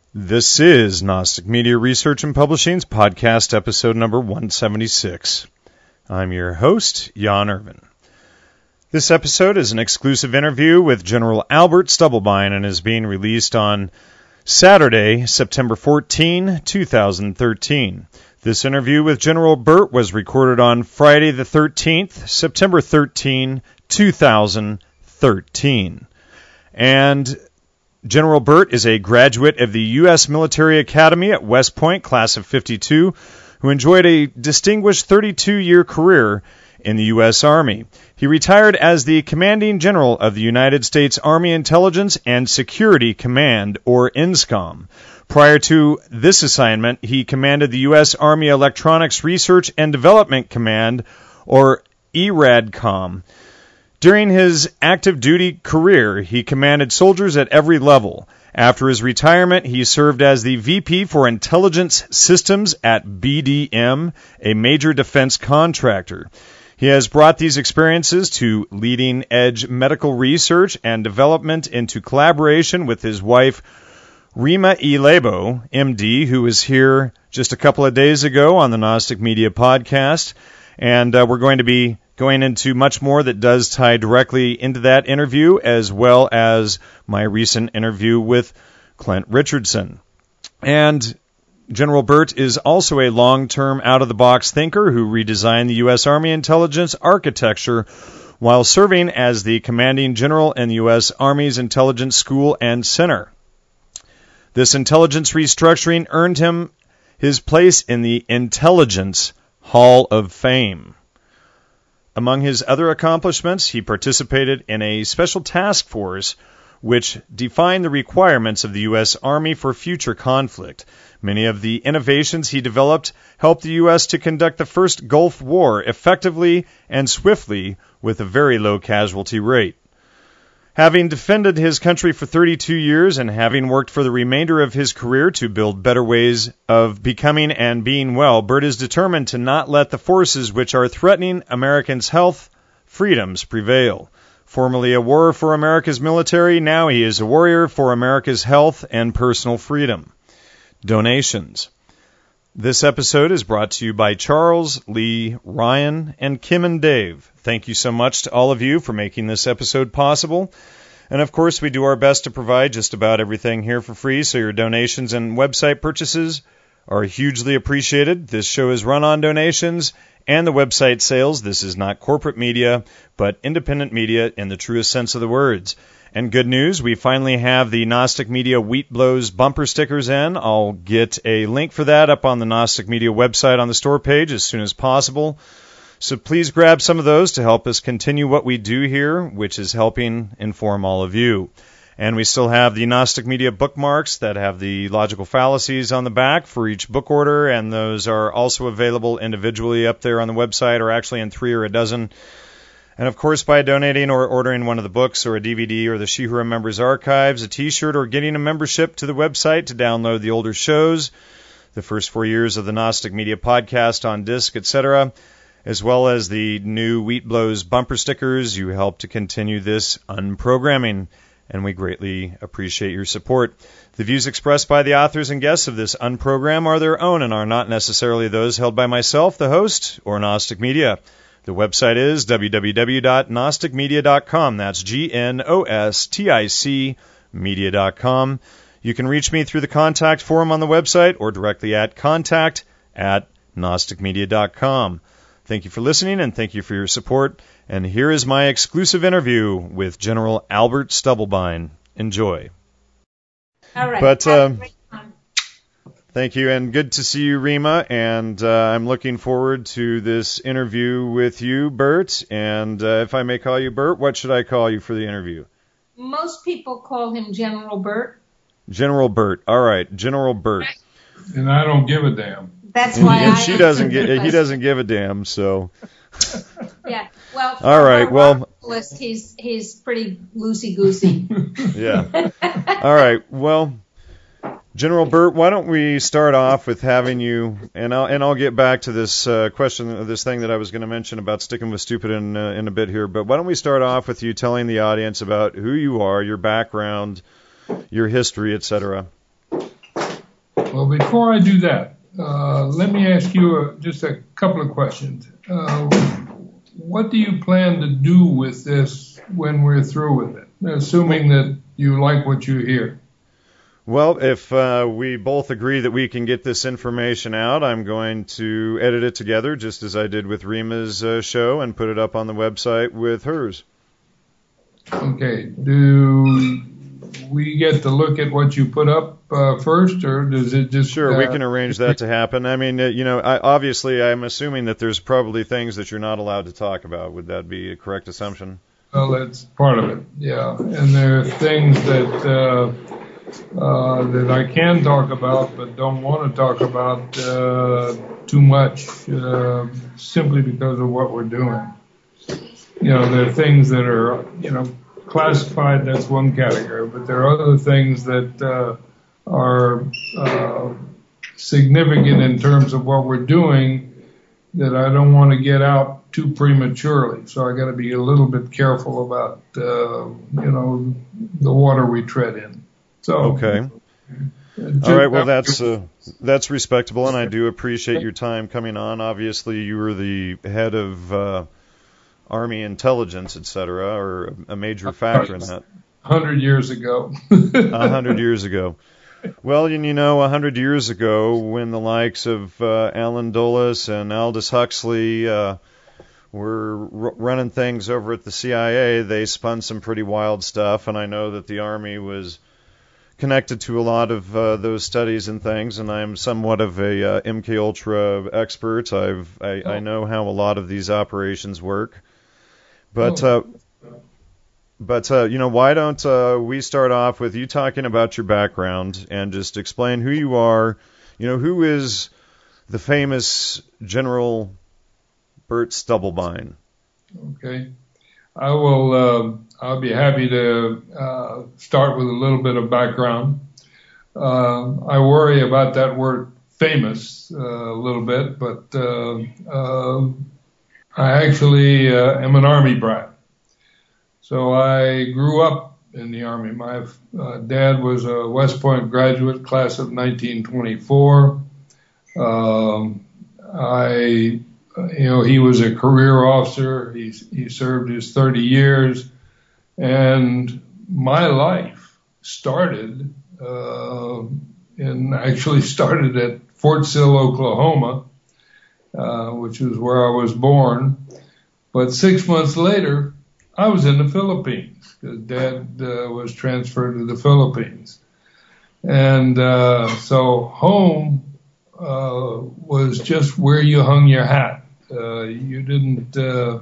This is Gnostic Media Research and Publishing's podcast episode number 176. I'm your host, Jan Irvin. This episode is an exclusive interview with General Albert Stubblebine and is being released on Saturday, September 14, 2013. This interview with General Burt was recorded on Friday the 13th, September 13, 2013. And General Burt is a graduate of the U.S. Military Academy at West Point, class of 52, who enjoyed a distinguished 32-year career in the U.S. Army. He retired as the Commanding General of the United States Army Intelligence and Security Command, or INSCOM. Prior to this assignment, he commanded the U.S. Army Electronics Research and Development Command, or ERADCOM. During his active duty career, he commanded soldiers at every level. After his retirement, he served as the VP for Intelligence Systems at BDM, a major defense contractor. He has brought these experiences to leading-edge medical research and development into collaboration with his wife, Rima E. Lebo, MD, who was here just a couple of days ago on the Gnostic Media podcast. And we're going to be going into much more that does tie directly into that interview, as well as my recent interview with Clint Richardson. And General Burt is also a long-term out-of-the-box thinker who redesigned the U.S. Army intelligence architecture while serving as the commanding general in the U.S. Army's Intelligence School and Center. This intelligence restructuring earned him his place in the Intelligence Hall of Fame. Among his other accomplishments, he participated in a special task force which defined the requirements of the U.S. Army for future conflict. Many of the innovations he developed helped the U.S. to conduct the first Gulf War effectively and swiftly with a very low casualty rate. Having defended his country for 32 years and having worked for the remainder of his career to build better ways of becoming and being well, Burt is determined to not let the forces which are threatening Americans' health, freedoms prevail. Formerly a warrior for America's military, now he is a warrior for America's health and personal freedom. Donations. This episode is brought to you by Charles, Lee, Ryan, and Kim and Dave. Thank you so much to all of you for making this episode possible. And of course, we do our best to provide just about everything here for free, so your donations and website purchases are hugely appreciated. This show is run on donations and the website sales. This is not corporate media, but independent media in the truest sense of the words. And good news, we finally have the Gnostic Media Wheat Blows bumper stickers in. I'll get a link for that up on the Gnostic Media website on the store page as soon as possible. So please grab some of those to help us continue what we do here, which is helping inform all of you. And we still have the Gnostic Media bookmarks that have the logical fallacies on the back for each book order, and those are also available individually up there on the website, or actually in 3 or a dozen. And of course, by donating or ordering one of the books or a DVD or the She Who Remembers archives, a T-shirt, or getting a membership to the website to download the older shows, the first 4 years of the Gnostic Media podcast on disc, etc., as well as the new Wheat Blows bumper stickers, you help to continue this unprogramming, and we greatly appreciate your support. The views expressed by the authors and guests of this unprogram are their own and are not necessarily those held by myself, the host, or Gnostic Media. The website is www.gnosticmedia.com. That's GNOSTIC media.com. You can reach me through the contact form on the website or directly at contact@gnosticmedia.com. Thank you for listening and thank you for your support. And here is my exclusive interview with General Albert Stubblebine. Enjoy. All right. But thank you, and good to see you, Rima. And I'm looking forward to this interview with you, Burt. And if I may call you Burt, what should I call you for the interview? Most people call him General Burt. General Burt. All right, General Burt. And I don't give a damn. That's why he doesn't give a damn. So. Yeah. Well. All right. Well. He's pretty loosey goosey. Yeah. All right. Well, General Burt, why don't we start off with having you, and I'll get back to this question, this thing that I was going to mention about sticking with stupid in a bit here. But why don't we start off with you telling the audience about who you are, your background, your history, etc. Well, before I do that, let me ask you just a couple of questions. What do you plan to do with this when we're through with it, assuming that you like what you hear? Well, if we both agree that we can get this information out, I'm going to edit it together just as I did with Rima's show and put it up on the website with hers. Okay. Do we get to look at what you put up first, or does it just... Sure, we can arrange that to happen. I mean, obviously I'm assuming that there's probably things that you're not allowed to talk about. Would that be a correct assumption? Well, that's part of it, yeah. And there are things that that I can talk about but don't want to talk about too much simply because of what we're doing. There are things that are, classified, that's one category, but there are other things that are significant in terms of what we're doing that I don't want to get out too prematurely. So I got to be a little bit careful about, the water we tread in. So okay. All right. Well, that's respectable, and I do appreciate your time coming on. Obviously, you were the head of Army intelligence, etc., or a major factor in that. 100 years ago. 100 years ago. Well, 100 years ago, when the likes of Alan Dulles and Aldous Huxley were running things over at the CIA, they spun some pretty wild stuff, and I know that the Army was connected to a lot of those studies and things, and I'm somewhat of a MK Ultra expert. I know how a lot of these operations work. But why don't we start off with you talking about your background and just explain who you are. Who is the famous General Bert Stubblebine? Okay. I'll be happy to start with a little bit of background. I worry about that word famous a little bit, but I actually am an Army brat. So I grew up in the Army. My dad was a West Point graduate, class of 1924. He was a career officer. He served his 30 years. And my life started at Fort Sill, Oklahoma, which is where I was born. But 6 months later, I was in the Philippines because Dad was transferred to the Philippines. And so home was just where you hung your hat. You didn't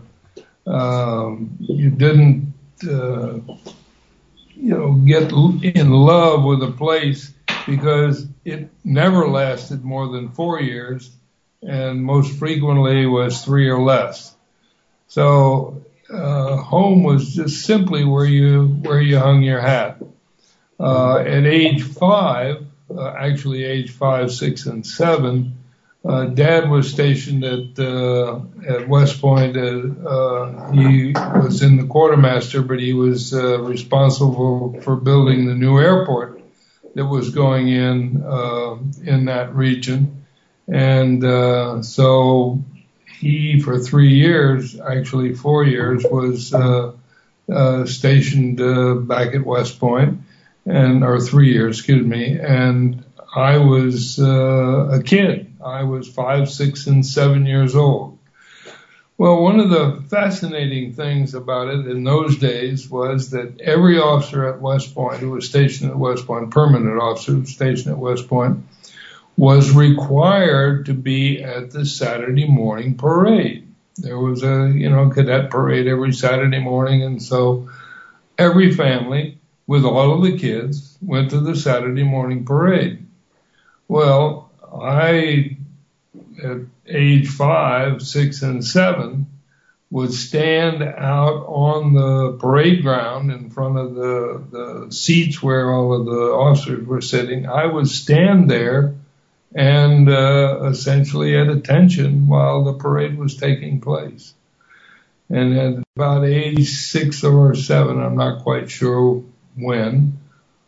get in love with a place because it never lasted more than 4 years, and most frequently was 3 or less. So home was just simply where you hung your hat. At age 5, actually age 5, 6, and 7, Dad was stationed at West Point. He was in the quartermaster, but he was responsible for building the new airport that was going in that region. And so he, for 3 years, actually 4 years, was stationed back at West Point, or 3 years, excuse me. And I was a kid. I was 5, 6, and 7 years old. Well, one of the fascinating things about it in those days was that every officer at West Point who was stationed at West Point, permanent officer who was stationed at West Point, was required to be at the Saturday morning parade. There was a, cadet parade every Saturday morning, and so every family with all of the kids went to the Saturday morning parade. Well, I, at age 5, 6, and 7, would stand out on the parade ground in front of the seats where all of the officers were sitting. I would stand there and essentially at attention while the parade was taking place. And at about age 6 or 7, I'm not quite sure when,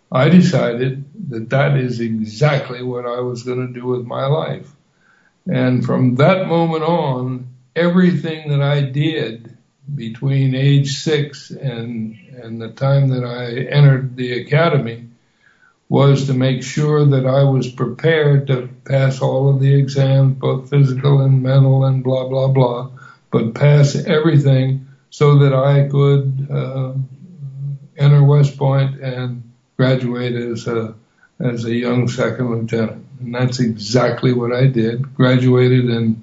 I decided that that is exactly what I was going to do with my life. And from that moment on, everything that I did between age 6 and the time that I entered the academy was to make sure that I was prepared to pass all of the exams, both physical and mental and blah, blah, blah, but pass everything so that I could enter West Point and graduate as a young second lieutenant. And that's exactly what I did. Graduated in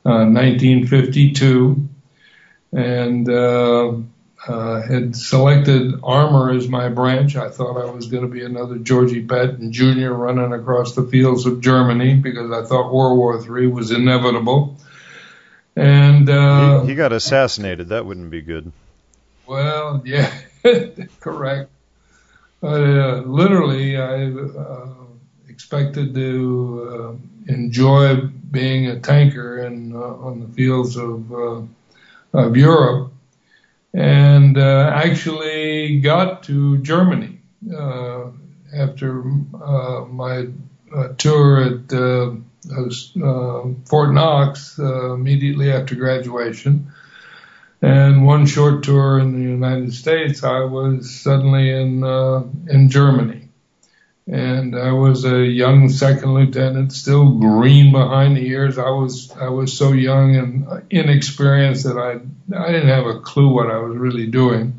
1952 and had selected armor as my branch. I thought I was going to be another Georgie Patton Jr. running across the fields of Germany because I thought World War III was inevitable. And he got assassinated. That wouldn't be good. Well, yeah, correct. But literally, I expected to enjoy being a tanker on the fields of Europe, and actually got to Germany after my tour at Fort Knox immediately after graduation. And one short tour in the United States, I was suddenly in Germany. And I was a young second lieutenant, still green behind the ears. I was so young and inexperienced that I didn't have a clue what I was really doing.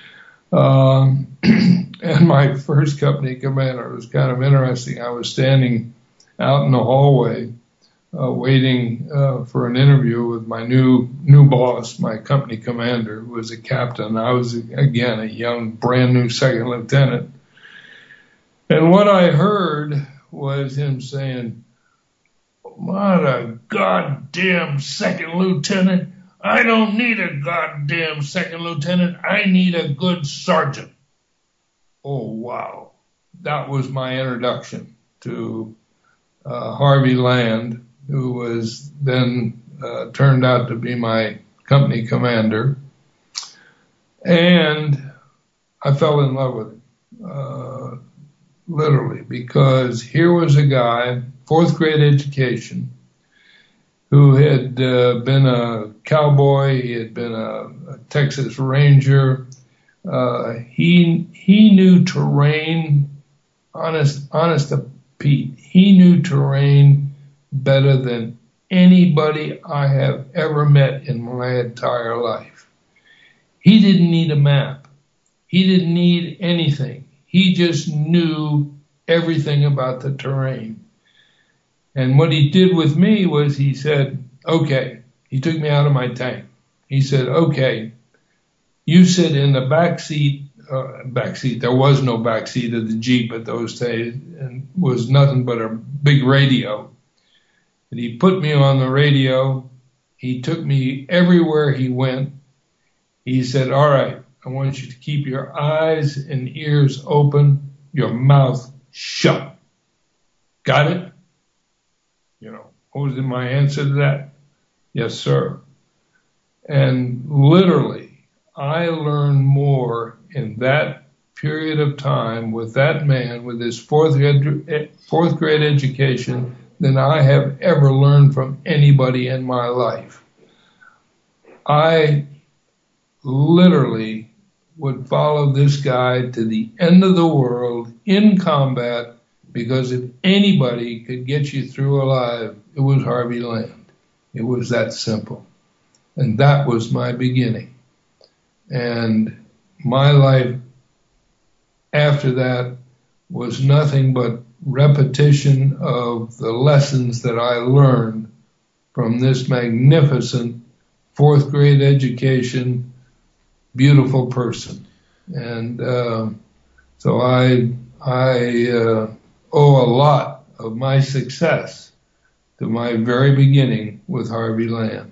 And my first company commander was kind of interesting. I was standing out in the hallway waiting for an interview with my new boss, my company commander, who was a captain. I was, again, a young, brand new second lieutenant. And what I heard was him saying, "What a goddamn second lieutenant. I don't need a goddamn second lieutenant. I need a good sergeant." Oh, wow. That was my introduction to Harvey Land, who was then turned out to be my company commander. And I fell in love with him, literally, because here was a guy, fourth grade education, who had been a cowboy, he had been a Texas Ranger. He knew terrain, honest to Pete, he knew terrain better than anybody I have ever met in my entire life. He didn't need a map. He didn't need anything. He just knew everything about the terrain. And what he did with me was he said, okay, he took me out of my tank. He said, okay, you sit in the back seat. There was no back seat of the Jeep at those days, and was nothing but a big radio. And he put me on the radio. He took me everywhere he went. He said, all right, I want you to keep your eyes and ears open, your mouth shut. Got it? What was my answer to that? Yes, sir. And literally, I learned more in that period of time with that man, with his fourth grade education, than I have ever learned from anybody in my life. I literally would follow this guy to the end of the world in combat, because if anybody could get you through alive, it was Harvey Land. It was that simple. And that was my beginning. And my life after that was nothing but repetition of the lessons that I learned from this magnificent fourth grade education, beautiful person. And so I owe a lot of my success to my very beginning with Harvey Land.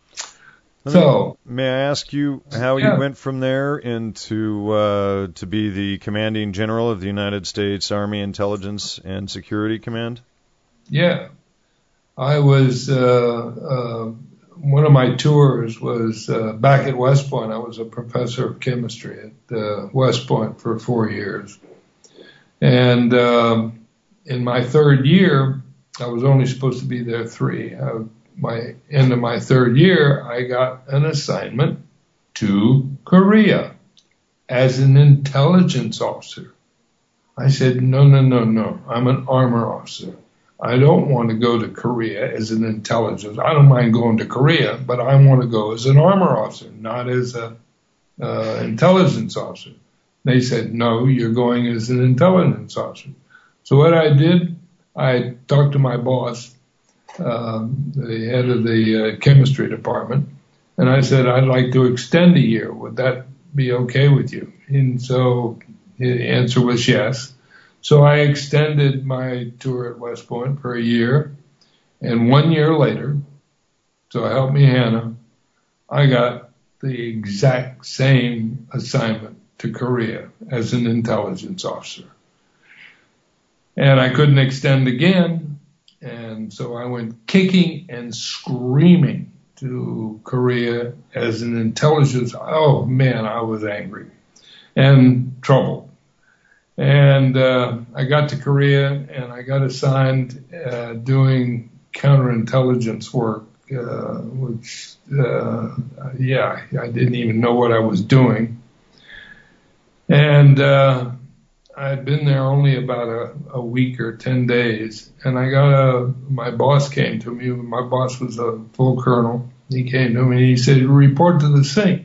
May I ask you how you went from there into to be the commanding general of the United States Army Intelligence and Security Command? Yeah. I was, one of my tours was back at West Point. I was a professor of chemistry at West Point for 4 years. And in my third year, I was only supposed to be there 3. My end of my third year, I got an assignment to Korea as an intelligence officer. I said, no. I'm an armor officer. I don't want to go to Korea as an intelligence. I don't mind going to Korea, but I want to go as an armor officer, not as a intelligence officer. They said, no, you're going as an intelligence officer. So what I did, I talked to my boss, the head of the chemistry department, and I said, I'd like to extend a year. Would that be okay with you? And so the answer was yes. So I extended my tour at West Point for a year. And 1 year later, so help me, Hannah, I got the exact same assignment to Korea as an intelligence officer. And I couldn't extend again. And so I went kicking and screaming to Korea as an intelligence. Oh, man, I was angry and troubled. And I got to Korea and I got assigned doing counterintelligence work, which, I didn't even know what I was doing. And I'd been there only about a week or 10 days. And my boss came to me. My boss was a full colonel. He came to me and he said, report to the SINC.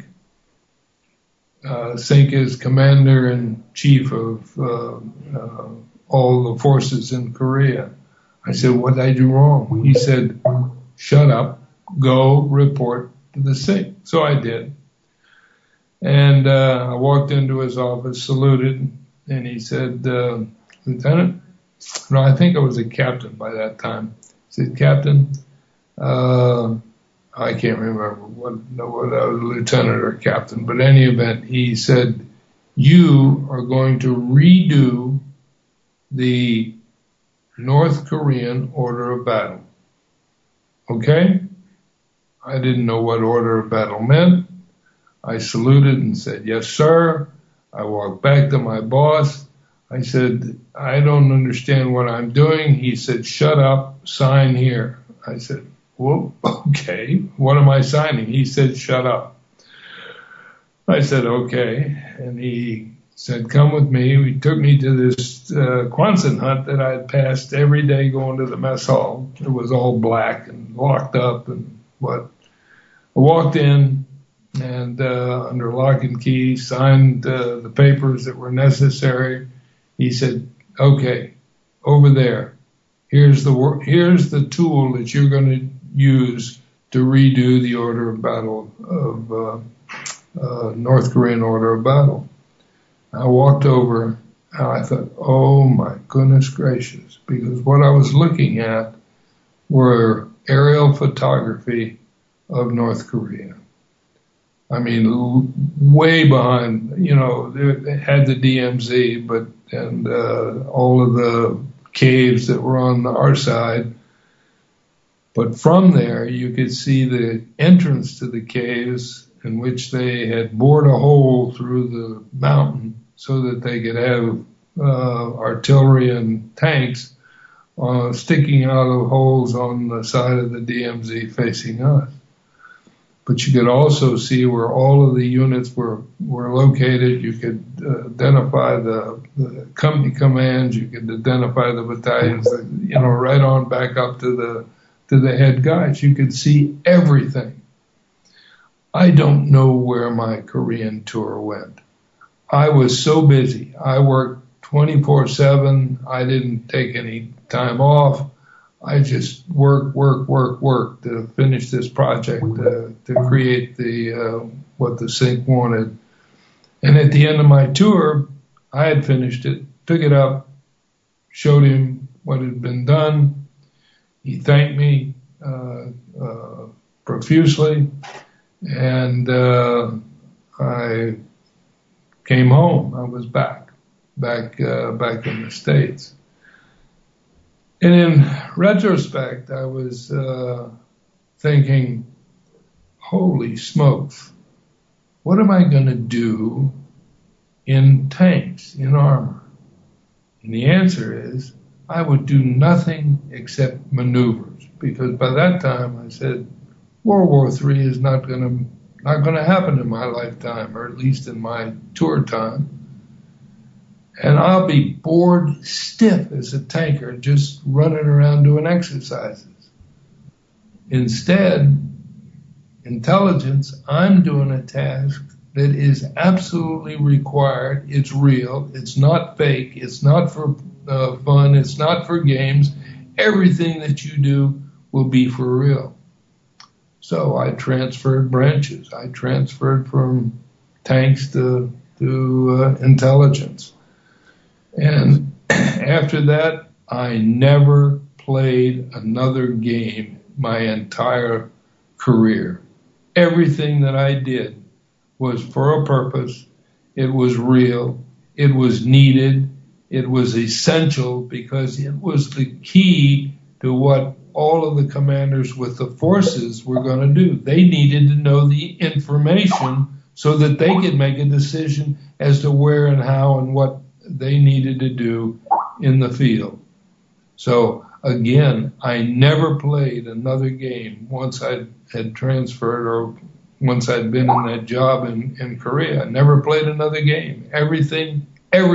SINC is Commander-in-Chief of all the forces in Korea. I said, what did I do wrong? He said, shut up, go report to the SINC. So I did. And I walked into his office, saluted, and he said, Lieutenant, no, I think I was a captain by that time. He said, Captain, I can't remember whether I was a lieutenant or captain, but in any event, he said, you are going to redo the North Korean order of battle. Okay? I didn't know what order of battle meant. I saluted and said, yes, sir. I walked back to my boss. I said, I don't understand what I'm doing. He said, shut up, sign here. I said, well, okay, what am I signing? He said, shut up. I said, okay. And he said, come with me. He took me to this Quonset hut that I had passed every day going to the mess hall. It was all black and locked up and what. I walked in and under lock and key signed the papers that were necessary. He said, okay, over there, here's the tool that you're going to use to redo the order of battle of North Korean order of battle. I walked over and I thought, oh my goodness gracious, because what I was looking at were aerial photography of North Korea. I mean, way behind, they had the DMZ, and all of the caves that were on our side. But from there, you could see the entrance to the caves in which they had bored a hole through the mountain so that they could have artillery and tanks sticking out of holes on the side of the DMZ facing us. But you could also see where all of the units were located. You could identify the company commands. You could identify the battalions, right on back up to the head guys. You could see everything. I don't know where my Korean tour went. I was so busy. I worked 24/7. I didn't take any time off. I just work to finish this project, to create what the SINC wanted. And at the end of my tour, I had finished it, took it up, showed him what had been done. He thanked me profusely, and I came home. I was back in the States. And in retrospect, I was thinking, holy smokes, what am I going to do in tanks, in armor? And the answer is, I would do nothing except maneuvers, because by that time I said, World War III is not going to happen in my lifetime, or at least in my tour time. And I'll be bored stiff as a tanker just running around doing exercises. Instead, intelligence, I'm doing a task that is absolutely required. It's real. It's not fake. It's not for fun. It's not for games. Everything that you do will be for real. So I transferred branches. I transferred from tanks to intelligence. And after that, I never played another game my entire career. Everything that I did was for a purpose. It was real. It was needed. It was essential because it was the key to what all of the commanders with the forces were going to do. They needed to know the information so that they could make a decision as to where and how and what they needed to do in the field. So again, I never played another game once I had transferred or once I'd been in that job in Korea. I never played another game. Everything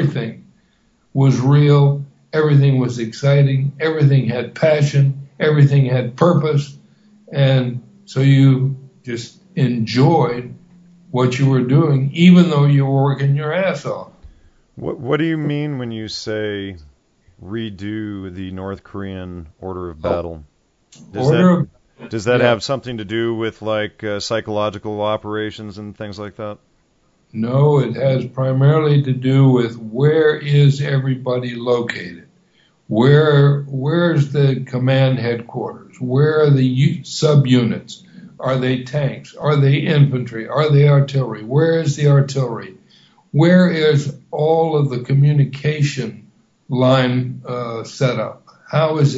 was real. Everything was exciting. Everything had passion. Everything had purpose. And so you just enjoyed what you were doing, even though you were working your ass off. What do you mean when you say redo the North Korean order of battle? Does that have something to do with like psychological operations and things like that? No, it has primarily to do with where is everybody located? Where's the command headquarters? Where are the subunits? Are they tanks? Are they infantry? Are they artillery? Where is the artillery? Where is all of the communication line set up? How is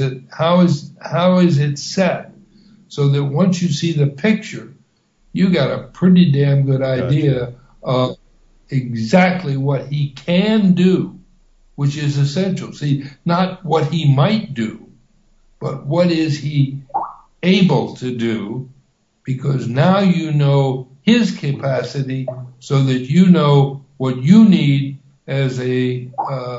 it set? So that once you see the picture, you got a pretty damn good idea of exactly what he can do, which is essential. See, not what he might do, but what is he able to do, because now you know his capacity so that you know what you need as in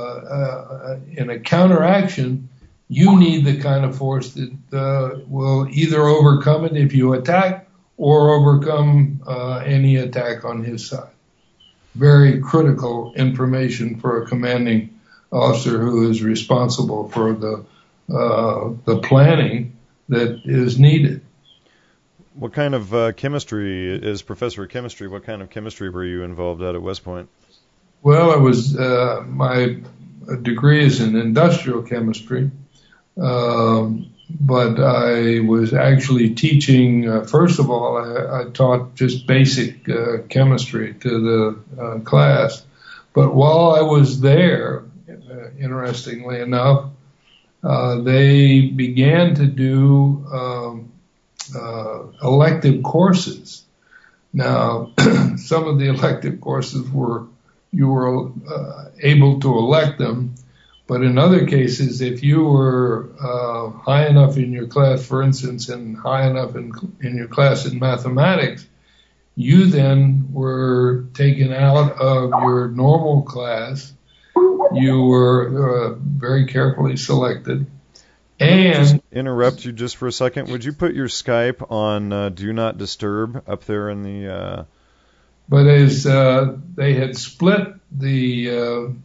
a counteraction. You need the kind of force that will either overcome it if you attack or overcome any attack on his side. Very critical information for a commanding officer who is responsible for the planning that is needed. What kind of chemistry, as professor of chemistry, what kind of chemistry were you involved at West Point? Well, I was my degree is in industrial chemistry. But I was actually teaching, first of all, I taught just basic chemistry to the class. But while I was there, interestingly enough, they began to do elective courses. Now, some of the elective courses you were able to elect them. But in other cases, if you were high enough in your class, for instance, and high enough in your class in mathematics, you then were taken out of your normal class. You were very carefully selected. And just interrupt you just for a second. Would you put your Skype on Do Not Disturb up there in the... But as they had split the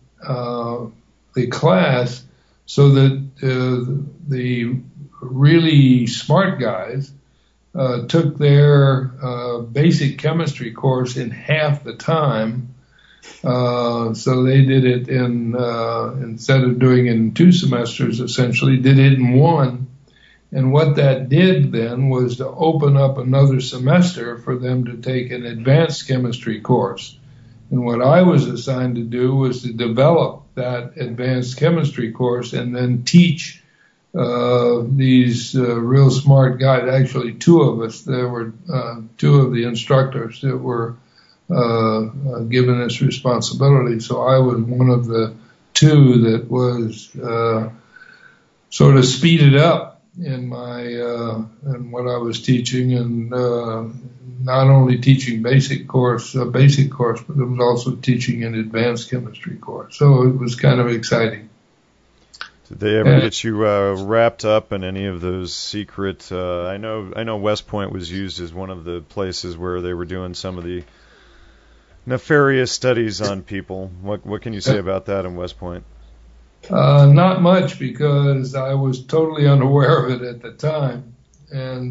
class so that the really smart guys took their basic chemistry course in half the time. So they did it in instead of doing it in 2 semesters, essentially did it in 1. And what that did then was to open up another semester for them to take an advanced chemistry course. And what I was assigned to do was to develop that advanced chemistry course and then teach these real smart guys. Actually, 2 of us. There were 2 of the instructors that were given this responsibility. So I was one of the too that was sort of speeded up in my in what I was teaching, and not only teaching basic course, but it was also teaching an advanced chemistry course. So it was kind of exciting. Did they ever get you wrapped up in any of those secret? I know West Point was used as one of the places where they were doing some of the nefarious studies on people. What can you say about that in West Point? Not much, because I was totally unaware of it at the time, and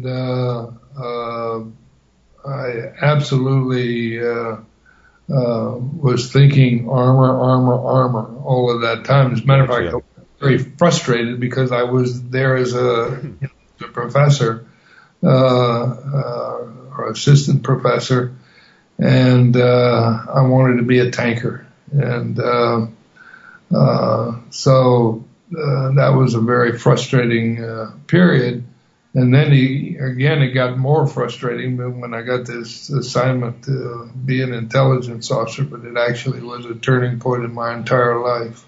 I absolutely was thinking armor all of that time. As a matter of fact, I was very frustrated because I was there as a professor or assistant professor, and I wanted to be a tanker, and so that was a very frustrating period. And then it got more frustrating when I got this assignment to be an intelligence officer, but it actually was a turning point in my entire life.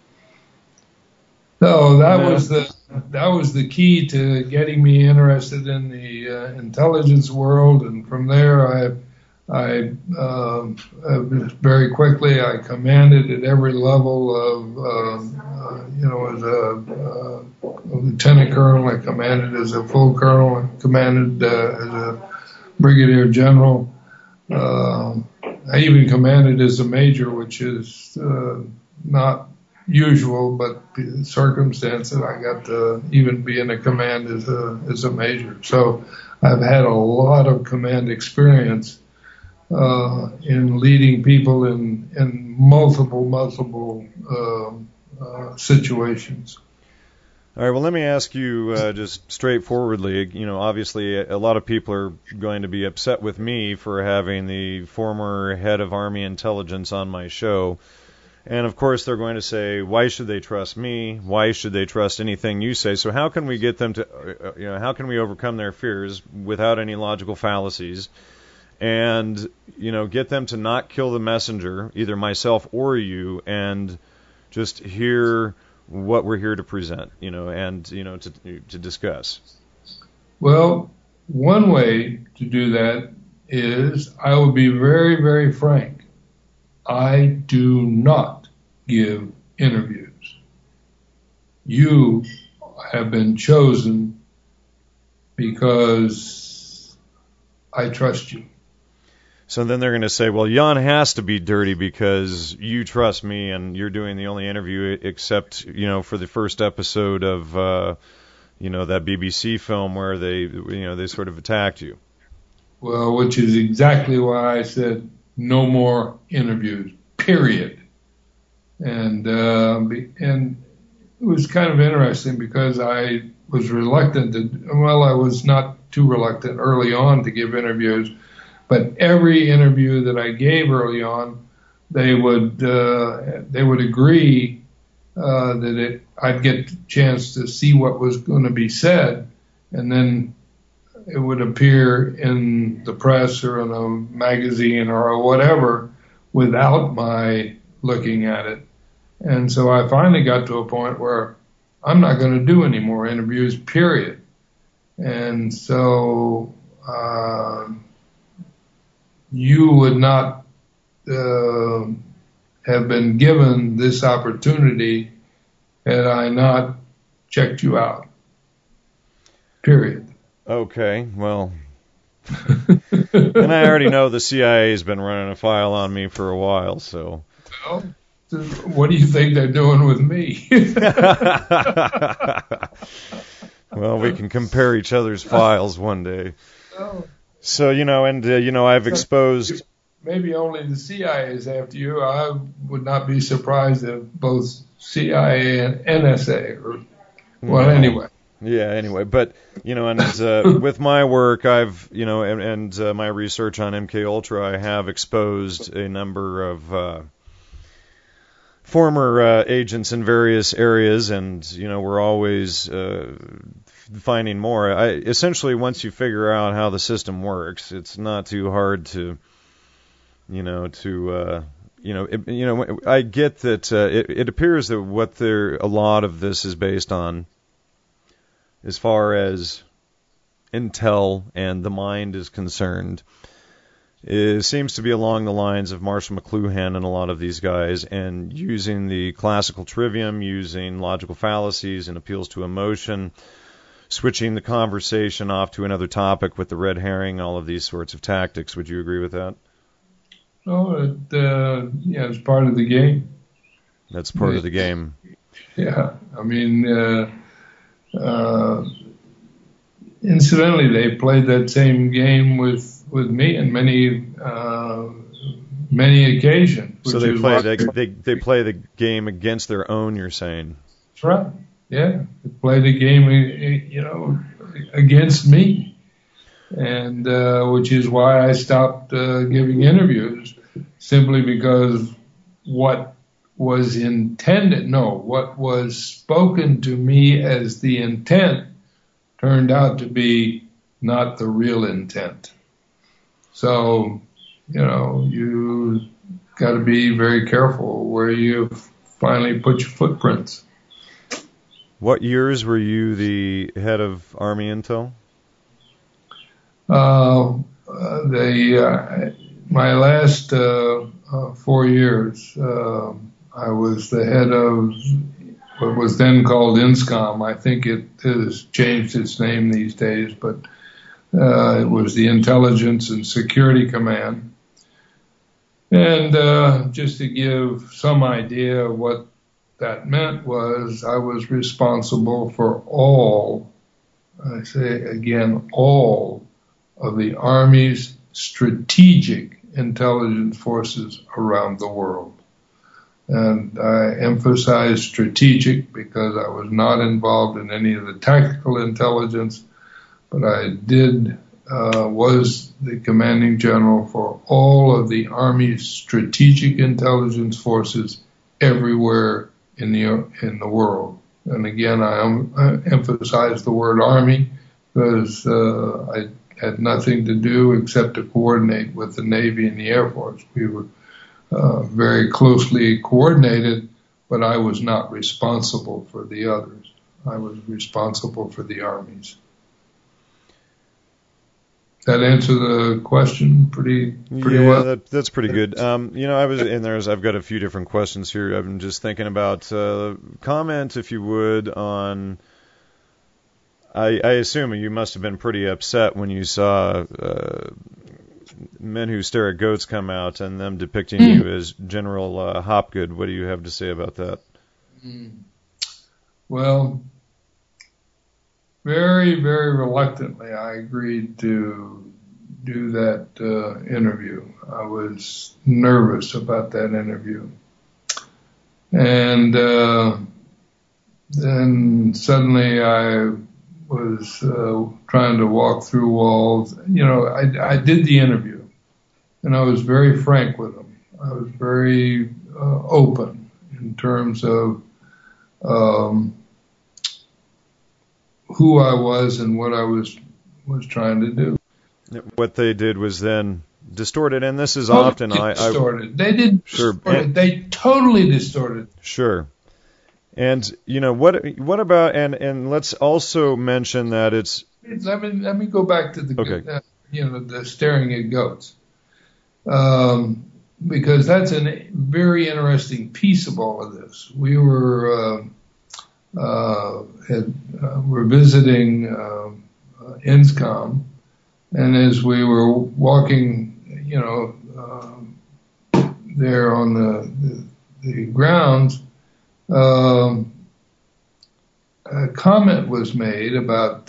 So that was the key to getting me interested in the intelligence world, and from there I very quickly I commanded at every level of as a lieutenant colonel. I commanded as a full colonel. I commanded as a brigadier general. I even commanded as a major, which is not usual, but the circumstance that I got to even be in a command as a major. So I've had a lot of command experience in leading people in multiple situations. All right, well, let me ask you just straightforwardly, obviously a lot of people are going to be upset with me for having the former head of Army intelligence on my show. And, of course, they're going to say, why should they trust me? Why should they trust anything you say? So how can we get them to, how can we overcome their fears without any logical fallacies and, get them to not kill the messenger, either myself or you, and just hear what we're here to present, and, to discuss? Well, one way to do that is I will be very, very frank. I do not give interviews. You have been chosen because I trust you. So then they're going to say, well, Jan has to be dirty because you trust me and you're doing the only interview except, for the first episode of, that BBC film where they sort of attacked you. Well, which is exactly why I said no more interviews, period. And it was kind of interesting because I was reluctant I was not too reluctant early on to give interviews, but every interview that I gave early on, they would agree that I'd get the chance to see what was going to be said, and then it would appear in the press or in a magazine or whatever without my looking at it. And so I finally got to a point where I'm not going to do any more interviews, period. And so you would not have been given this opportunity had I not checked you out, period. Okay, well, and I already know the CIA's been running a file on me for a while, so. Well, what do you think they're doing with me? Well, we can compare each other's files one day. So, I've exposed. Maybe only the CIA is after you. I would not be surprised if both CIA and NSA anyway. Yeah, anyway, but, and with my work, I've, and my research on MK Ultra, I have exposed a number of former agents in various areas, and, we're always finding more. Essentially, once you figure out how the system works, it's not too hard to I get that it appears that what a lot of this is based on, as far as intel and the mind is concerned, seems to be along the lines of Marshall McLuhan and a lot of these guys, and using the classical trivium, using logical fallacies and appeals to emotion, switching the conversation off to another topic with the red herring, all of these sorts of tactics. Would you agree with that? Oh, it's part of the game. That's part of the game. Yeah, I mean, incidentally, they played that same game with me on many occasions. So they play the game against their own. You're saying? That's right. Yeah, they play the game, against me, and which is why I stopped giving interviews, simply because what was spoken to me as the intent turned out to be not the real intent. So, you got to be very careful where you finally put your footprints. What years were you the head of Army Intel? My last 4 years, I was the head of what was then called INSCOM. I think it has changed its name these days, but it was the Intelligence and Security Command. And just to give some idea of what that meant was I was responsible for all, I say again, all of the Army's strategic intelligence forces around the world. And I emphasize strategic because I was not involved in any of the tactical intelligence, but I was the commanding general for all of the Army's strategic intelligence forces everywhere in the world. And again, I emphasize the word Army because I had nothing to do except to coordinate with the Navy and the Air Force. We were very closely coordinated, but I was not responsible for the others. I was responsible for the armies. That answer the question pretty well? Yeah, that's pretty good. I've got a few different questions here. I'm just thinking about comment, if you would, on. I assume you must have been pretty upset when you saw Men Who Stare at Goats come out and them depicting you as General Hopgood. What do you have to say about that? Well, very, very reluctantly, I agreed to do that interview. I was nervous about that interview. And then suddenly I was trying to walk through walls. I did the interview, and I was very frank with them. I was very open in terms of who I was and what I was trying to do. What they did was then distorted, and this is often distorted. They did sure. They totally distorted. Sure. And what about and let's also mention that it's. Let me go back to the the staring at goats, because that's a very interesting piece of all of this. We were visiting INSCOM, and as we were walking, there on the grounds. A comment was made about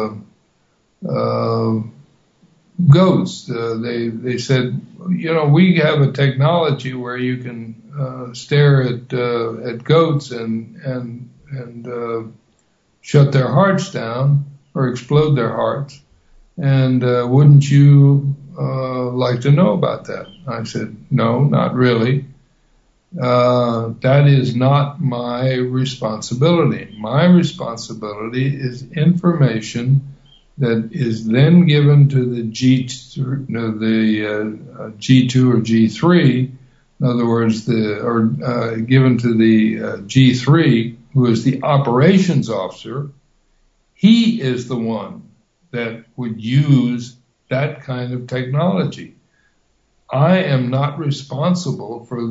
goats. They said, we have a technology where you can stare at goats and shut their hearts down or explode their hearts. And wouldn't you like to know about that? I said, no, not really. That is not my responsibility. My responsibility is information that is then given to the G2 or G3 In other words, given to the G3, who is the operations officer. He is the one that would use that kind of technology. I am not responsible for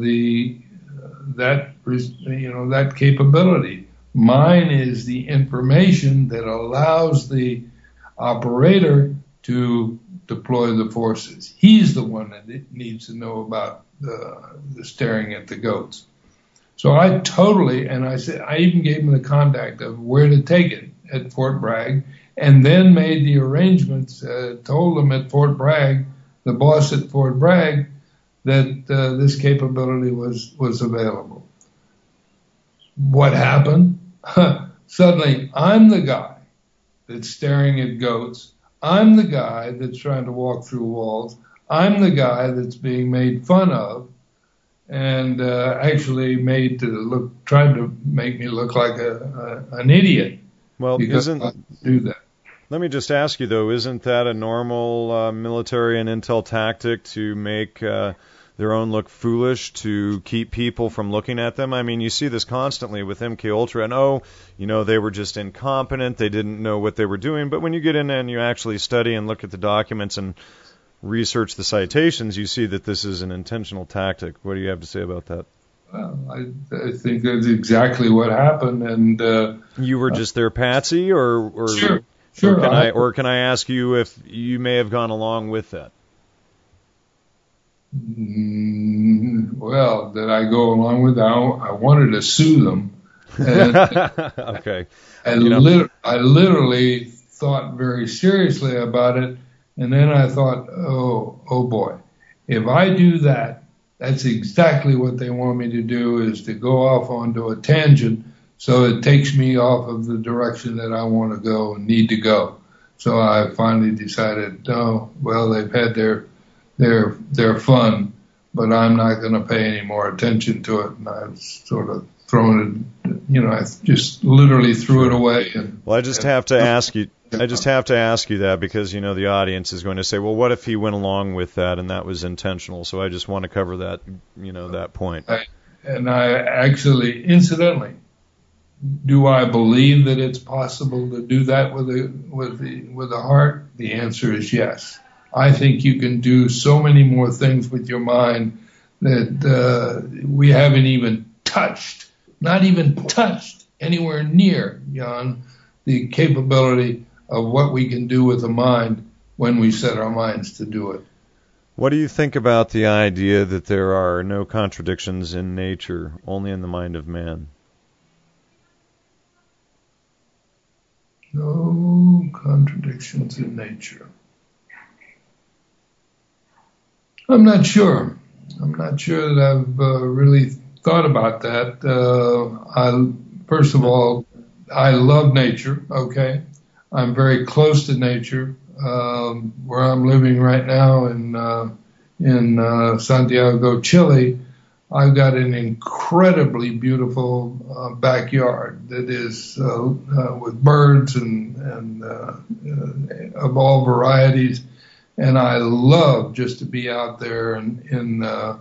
that capability. Mine is the information that allows the operator to deploy the forces. He's the one that needs to know about the staring at the goats. So I even gave him the contact of where to take it at Fort Bragg, and then made the arrangements, told them at Fort Bragg, the boss at Fort Bragg, that this capability was available. What happened? Suddenly, I'm the guy that's staring at goats. I'm the guy that's trying to walk through walls. I'm the guy that's being made fun of, and actually tried to make me look like an idiot. Well, do that. Let me just ask you though, isn't that a normal military and intel tactic to make their own look foolish, to keep people from looking at them? I mean, you see this constantly with MK Ultra, and they were just incompetent, they didn't know what they were doing. But when you get in and you actually study and look at the documents and research the citations, you see that this is an intentional tactic. What do you have to say about that? Well, I think that's exactly what happened, and you were just their patsy, or sure. Or can I ask you if you may have gone along with that? Well, did I go along with that? I wanted to sue them. And, okay. I literally thought very seriously about it, and then I thought, oh boy, if I do that, that's exactly what they want me to do, is to go off onto a tangent so it takes me off of the direction that I want to go and need to go. So I finally decided, they've had their fun, but I'm not going to pay any more attention to it. And I've sort of thrown it, I just literally threw it away. I just have to ask you that because, the audience is going to say, well, what if he went along with that and that was intentional? So I just want to cover that, that point. I actually, incidentally, do I believe that it's possible to do that with a heart? The answer is yes. I think you can do so many more things with your mind that we haven't even touched, not even touched anywhere near, Jan, the capability of what we can do with the mind when we set our minds to do it. What do you think about the idea that there are no contradictions in nature, only in the mind of man? No contradictions in nature. I'm not sure that I've really thought about that. First of all, I love nature. Okay, I'm very close to nature. Where I'm living right now in Santiago, Chile, I've got an incredibly beautiful backyard that is with birds and of all varieties, and I love just to be out there in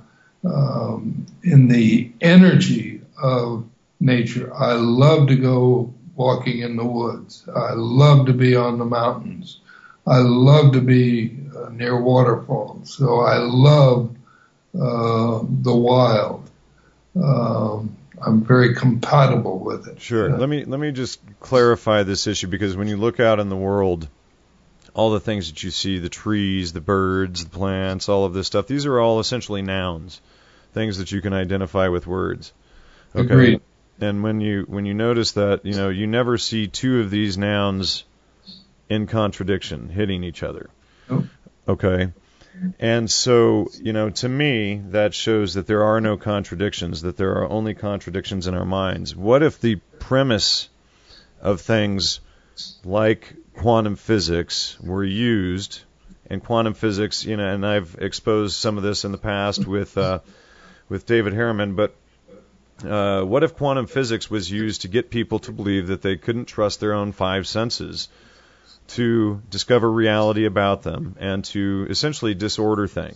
the energy of nature. I love to go walking in the woods. I love to be on the mountains. I love to be near waterfalls. So I love the wild. I'm very compatible with it. Sure. Let me just clarify this issue, because when you look out in the world, all the things that you see, the trees, the birds, the plants, all of this stuff, these are all essentially nouns, things that you can identify with words. Okay. Agreed. And when you notice that, you never see two of these nouns in contradiction, hitting each other. Nope. Okay. And so, to me, that shows that there are no contradictions, that there are only contradictions in our minds. What if the premise of things like quantum physics were used, and quantum physics, and I've exposed some of this in the past with David Harriman, but what if quantum physics was used to get people to believe that they couldn't trust their own five senses to discover reality about them and to essentially disorder things?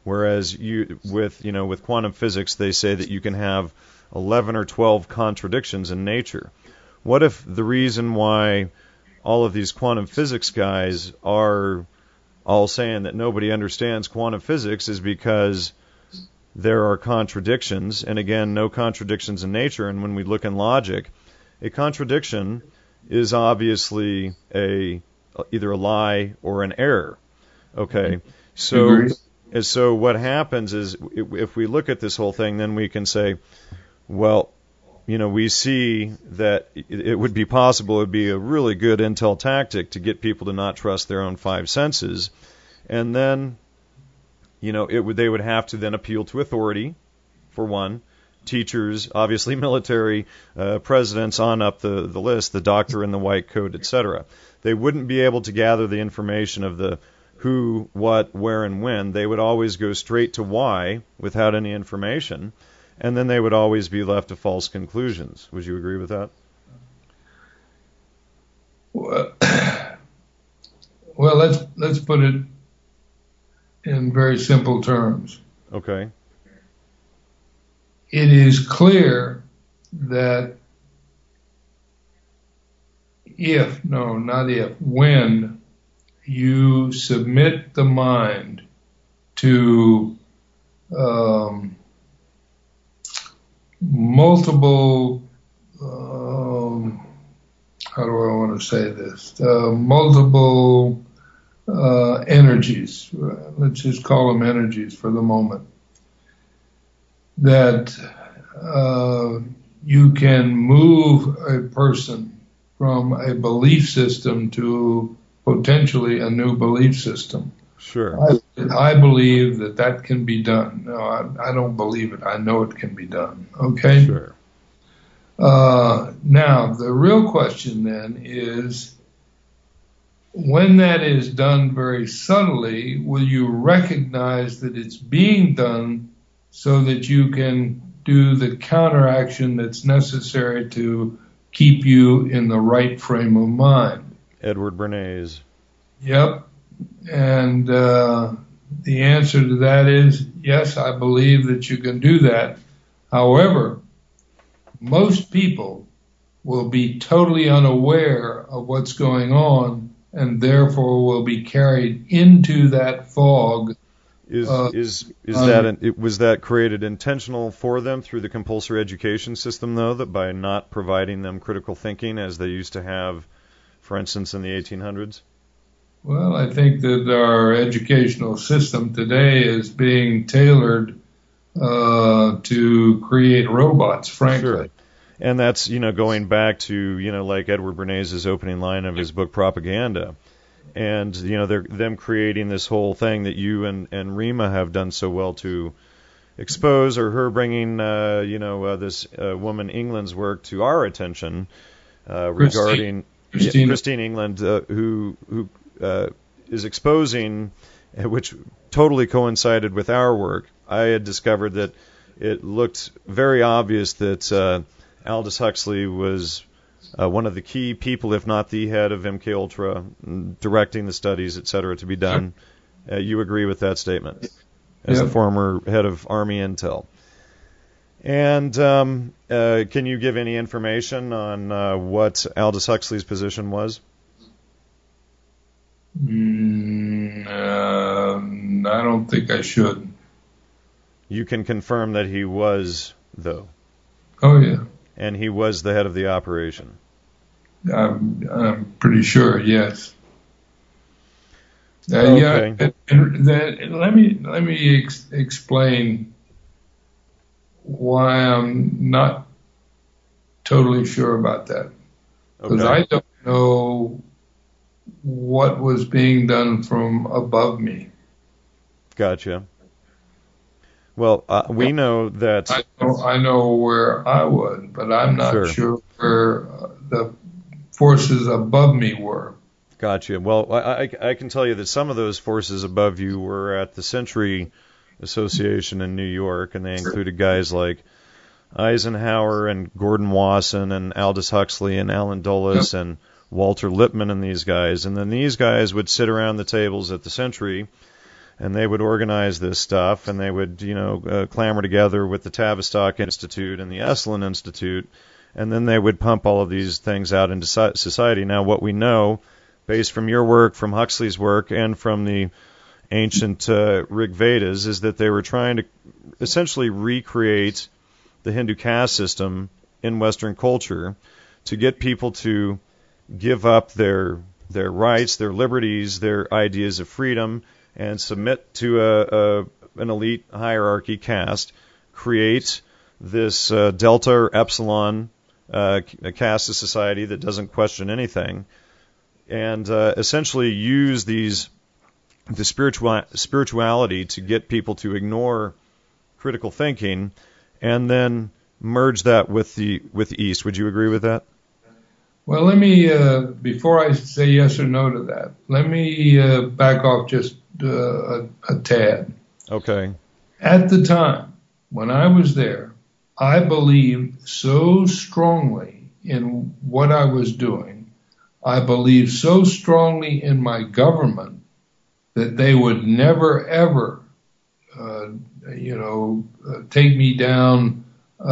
Whereas with quantum physics, they say that you can have 11 or 12 contradictions in nature. What if the reason why all of these quantum physics guys are all saying that nobody understands quantum physics is because there are contradictions, and again, no contradictions in nature, and when we look in logic, a contradiction is obviously either a lie or an error. Okay, so what happens is if we look at this whole thing, then we can say, well, we see that it would be possible, it would be a really good intel tactic to get people to not trust their own five senses, and then, they would have to then appeal to authority, for one, teachers, obviously military, presidents on up the list, the doctor in the white coat, etc. They wouldn't be able to gather the information of the who, what, where, and when. They would always go straight to why without any information, and then they would always be left to false conclusions. Would you agree with that? Well, let's put it in very simple terms. Okay. It is clear that when you submit the mind to multiple, how do I want to say this, multiple energies, let's just call them energies for the moment, that you can move a person from a belief system to potentially a new belief system. Sure. I believe that can be done. No, I don't believe it. I know it can be done. Okay? Sure. Now, the real question then is, when that is done very subtly, will you recognize that it's being done so that you can do the counteraction that's necessary to keep you in the right frame of mind? Edward Bernays. Yep. And the answer to that is, yes, I believe that you can do that. However, most people will be totally unaware of what's going on and therefore will be carried into that fog. Was that created intentional for them through the compulsory education system, though, that by not providing them critical thinking as they used to have, for instance, in the 1800s? Well, I think that our educational system today is being tailored to create robots, frankly. Sure. And that's, going back to, like Edward Bernays' opening line of his book Propaganda. And, they're them creating this whole thing that you and Rima have done so well to expose, or her bringing, this woman England's work to our attention regarding Christine England, who is exposing, which totally coincided with our work. I had discovered that it looked very obvious that Aldous Huxley was one of the key people, if not the head of MK Ultra, directing the studies, et cetera, to be done. You agree with that statement as the former head of Army Intel. And can you give any information on what Aldous Huxley's position was? I don't think I should. You can confirm that he was, though. Oh, yeah. And he was the head of the operation. I'm pretty sure, yes. Okay. Yeah. Let me explain why I'm not totally sure about that, because I don't know what was being done from above me. Gotcha. Well, we know that I know where I was, but I'm not sure where the forces above me were. Gotcha. Well, I can tell you that some of those forces above you were at the Century Association in New York, and they included guys like Eisenhower and Gordon Wasson and Aldous Huxley and Alan Dulles and Walter Lippmann and these guys. And then these guys would sit around the tables at the Century and they would organize this stuff, and they would, clamor together with the Tavistock Institute and the Esalen Institute, and then they would pump all of these things out into society. Now, what we know, based from your work, from Huxley's work, and from the ancient Rig Vedas, is that they were trying to essentially recreate the Hindu caste system in Western culture to get people to give up their rights, their liberties, their ideas of freedom, and submit to an elite hierarchy caste, create this delta or epsilon caste of society that doesn't question anything, and essentially use the spirituality to get people to ignore critical thinking, and then merge that with the East. Would you agree with that? Well, let me, before I say yes or no to that, let me back off just a tad. Okay. At the time, when I was there, I believed so strongly in what I was doing. I believed so strongly in my government that they would never, ever, take me down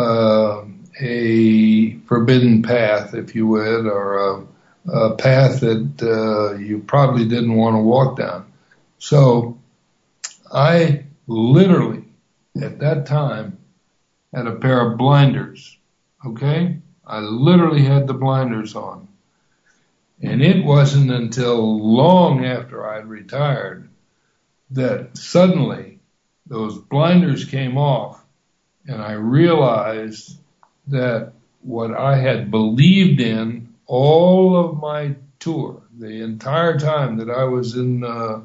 a forbidden path, if you would, or a path that you probably didn't want to walk down. So I literally, at that time, had a pair of blinders, okay? I literally had the blinders on. And it wasn't until long after I'd retired that suddenly those blinders came off, and I realized that what I had believed in all of my tour, the entire time that I was in the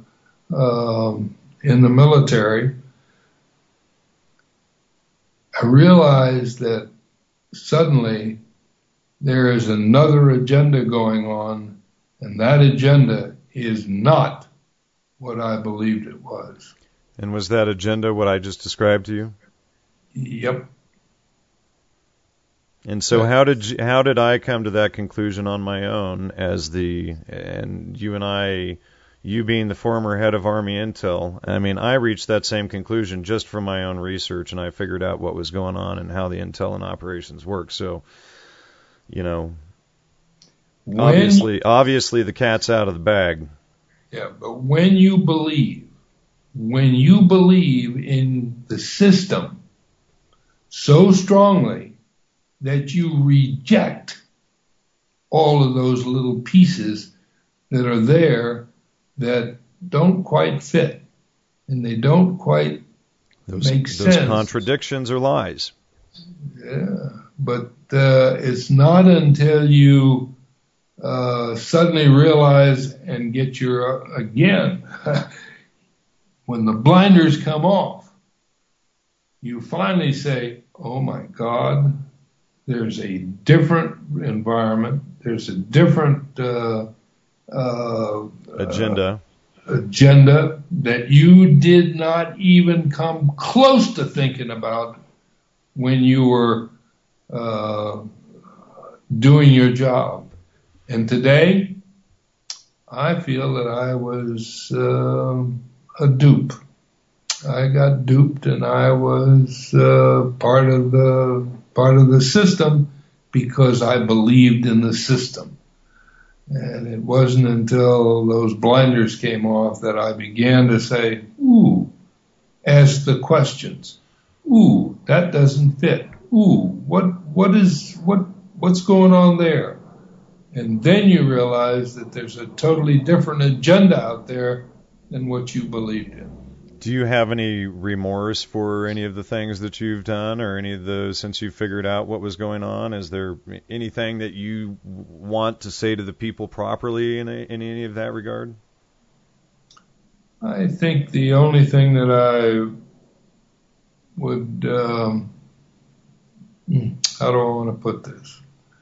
military, I realized that suddenly there is another agenda going on, and that agenda is not what I believed it was. And was that agenda what I just described to you? Yep. And so how did I come to that conclusion on my own and you being the former head of Army Intel? I mean, I reached that same conclusion just from my own research, and I figured out what was going on and how the intel and operations work. So, obviously the cat's out of the bag. Yeah, but when you believe in the system so strongly that you reject all of those little pieces that are there that don't quite fit and they don't quite make sense. Those contradictions are lies. Yeah, but it's not until you suddenly realize and get again, when the blinders come off, you finally say, oh my God, there's a different environment, there's a different agenda that you did not even come close to thinking about when you were doing your job. And today, I feel that I was a dupe. I got duped, and I was part of the system because I believed in the system. And it wasn't until those blinders came off that I began to say, ask the questions. That doesn't fit. What's going on there? And then you realize that there's a totally different agenda out there than what you believed in. Do you have any remorse for any of the things that you've done, or any of those since you figured out what was going on? Is there anything that you want to say to the people properly in any of that regard? I think the only thing that I would, how do I want to put this?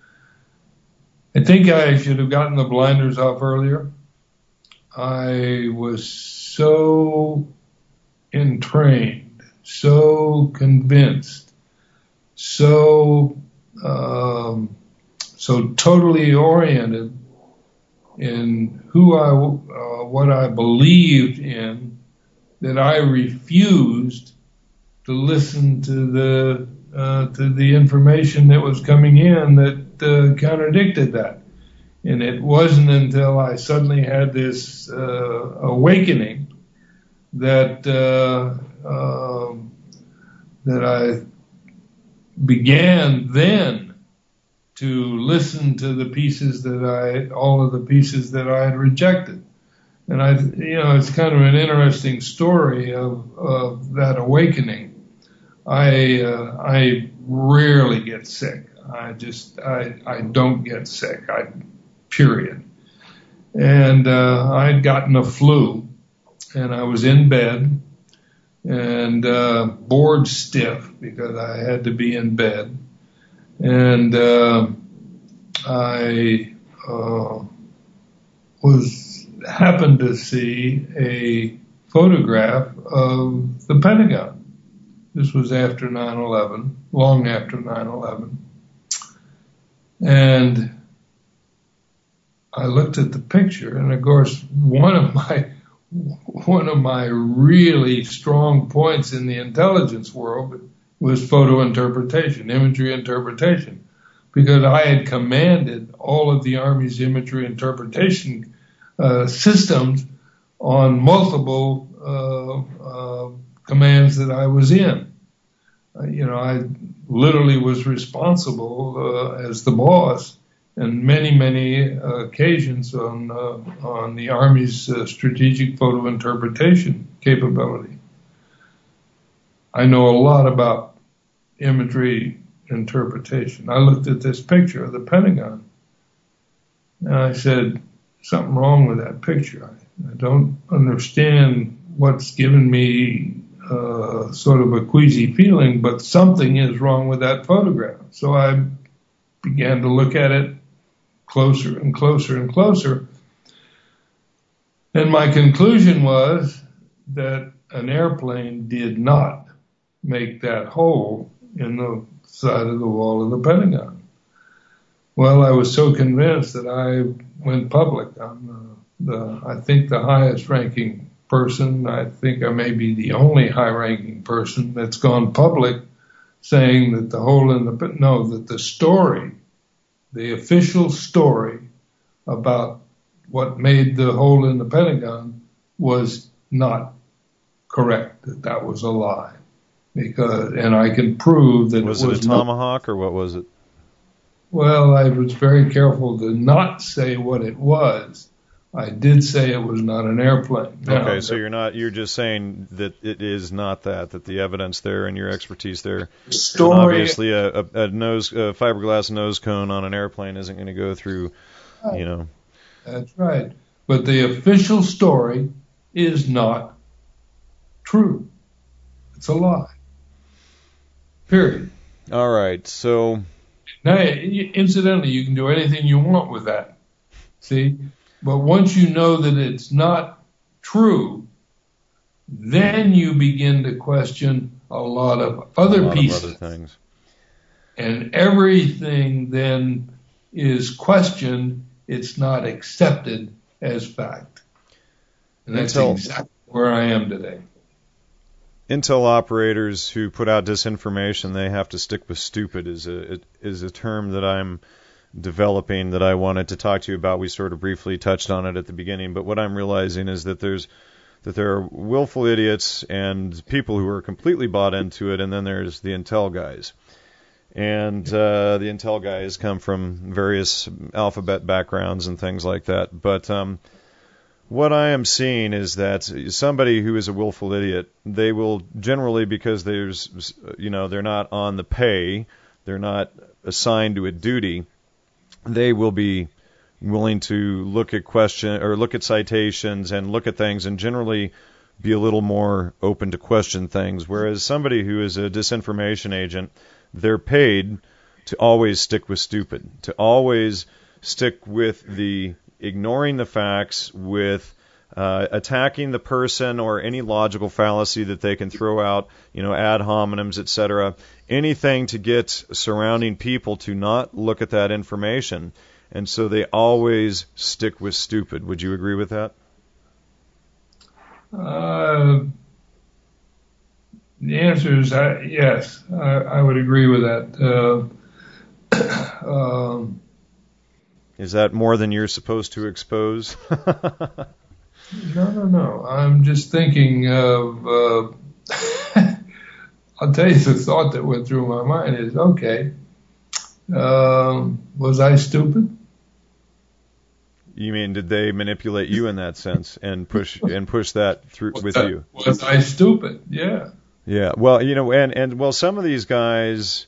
I think I should have gotten the blinders off earlier. I was so entrained, so convinced, so totally oriented in what I believed in, that I refused to listen to the information that was coming in that contradicted that. And it wasn't until I suddenly had this awakening that that I began then to listen to all of the pieces that I had rejected. And it's kind of an interesting story of that awakening. I rarely get sick. I don't get sick. Period. And I'd gotten a flu, and I was in bed and bored stiff because I had to be in bed. And I happened to see a photograph of the Pentagon. This was after 9/11, long after 9/11. And I looked at the picture, and of course, one of my really strong points in the intelligence world was photo interpretation, imagery interpretation, because I had commanded all of the Army's imagery interpretation systems on multiple commands that I was in. I literally was responsible as the boss on many occasions on the Army's strategic photo interpretation capability. I know a lot about imagery interpretation. I looked at this picture of the Pentagon, and I said, something wrong with that picture. I don't understand what's given me sort of a queasy feeling, but something is wrong with that photograph. So I began to look at it closer and closer and closer. And my conclusion was that an airplane did not make that hole in the side of the wall of the Pentagon. Well, I was so convinced that I went public. I'm I think the highest ranking person. I think I may be the only high ranking person that's gone public saying that that the story, the official story about what made the hole in the Pentagon was not correct, that was a lie. And I can prove that was it a Tomahawk or what was it? Well, I was very careful to not say what it was. I did say it was not an airplane. Okay, so you're just saying that it is not that the evidence there and your expertise there. Obviously, a fiberglass nose cone on an airplane isn't going to go through, That's right. But the official story is not true. It's a lie. Period. All right, so... Now, incidentally, you can do anything you want with that. See? But once you know that it's not true, then you begin to question a lot of other pieces. Of other things. And everything then is questioned. It's not accepted as fact. And that's exactly where I am today. Intel operators who put out disinformation, they have to stick with stupid is a term that I'm developing that I wanted to talk to you about. We sort of briefly touched on it at the beginning, but what I'm realizing is that there are willful idiots and people who are completely bought into it, and then there's the Intel guys. And the Intel guys come from various alphabet backgrounds and things like that. But what I am seeing is that somebody who is a willful idiot, they will generally, because they're not on the pay, they're not assigned to a duty, they will be willing to look at citations and look at things and generally be a little more open to question things. Whereas somebody who is a disinformation agent, they're paid to always stick with stupid, to always stick with the ignoring the facts, with attacking the person or any logical fallacy that they can throw out, ad hominems, etc. Anything to get surrounding people to not look at that information. And so they always stick with stupid. Would you agree with that? The answer is yes. I would agree with that. Is that more than you're supposed to expose? No. I'm just thinking of. I'll tell you the thought that went through my mind is, okay, was I stupid? You mean, did they manipulate you in that sense and push that through with you? Was I stupid? Yeah. Yeah. Well, and some of these guys,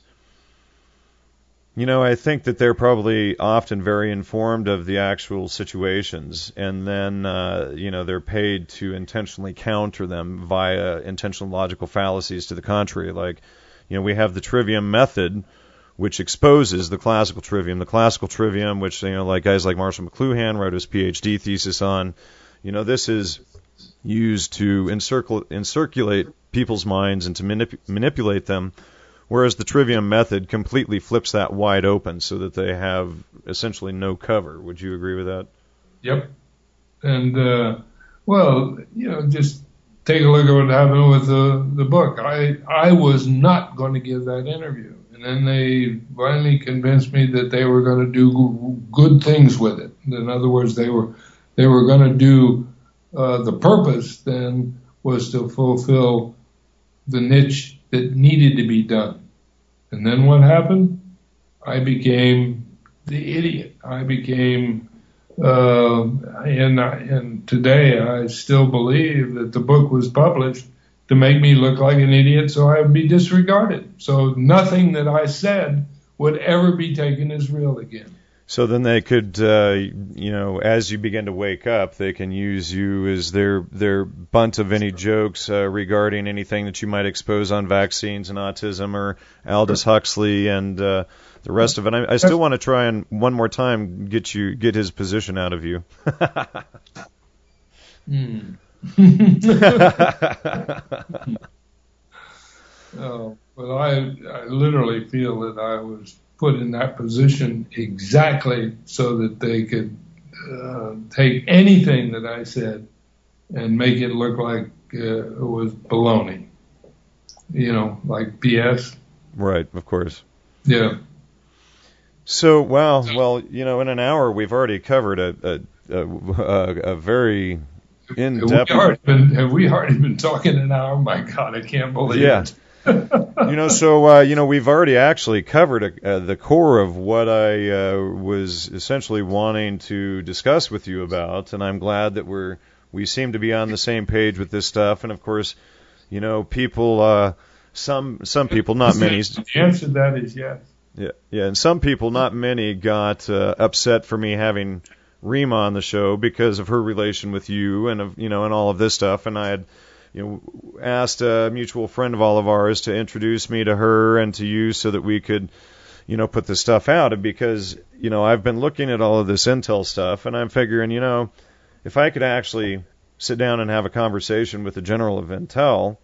I think that they're probably often very informed of the actual situations, and then, they're paid to intentionally counter them via intentional logical fallacies to the contrary. Like, we have the trivium method, which exposes the classical trivium. The classical trivium, which, like guys like Marshall McLuhan wrote his PhD thesis on, this is used to encirculate people's minds and to manipulate them, whereas the trivium method completely flips that wide open so that they have essentially no cover. Would you agree with that? Yep. And, just take a look at what happened with the book. I was not going to give that interview. And then they finally convinced me that they were going to do good things with it. In other words, they were going to do the purpose then was to fulfill the niche that needed to be done. And then what happened? I became the idiot. I became, and today I still believe that the book was published to make me look like an idiot so I would be disregarded. So nothing that I said would ever be taken as real again. So then they could, as you begin to wake up, they can use you as their bunt of any jokes regarding anything that you might expose on vaccines and autism or Aldous Huxley and the rest of it. I still want to try and one more time get his position out of you. But I literally feel that I was put in that position exactly so that they could take anything that I said and make it look like it was baloney. Like BS. Right, of course. Yeah. So, well, in an hour we've already covered a very in-depth. Have we already been talking an hour? My God, I can't believe it. We've already actually covered the core of what I was essentially wanting to discuss with you about, and I'm glad that we seem to be on the same page with this stuff. And of course, people, some people, not many. The answer to that is yes. Yeah, and some people, not many, got upset for me having Rima on the show because of her relation with you and and all of this stuff, and I had asked a mutual friend of all of ours to introduce me to her and to you so that we could, put this stuff out. And because, I've been looking at all of this intel stuff, and I'm figuring, if I could actually sit down and have a conversation with the general of intel,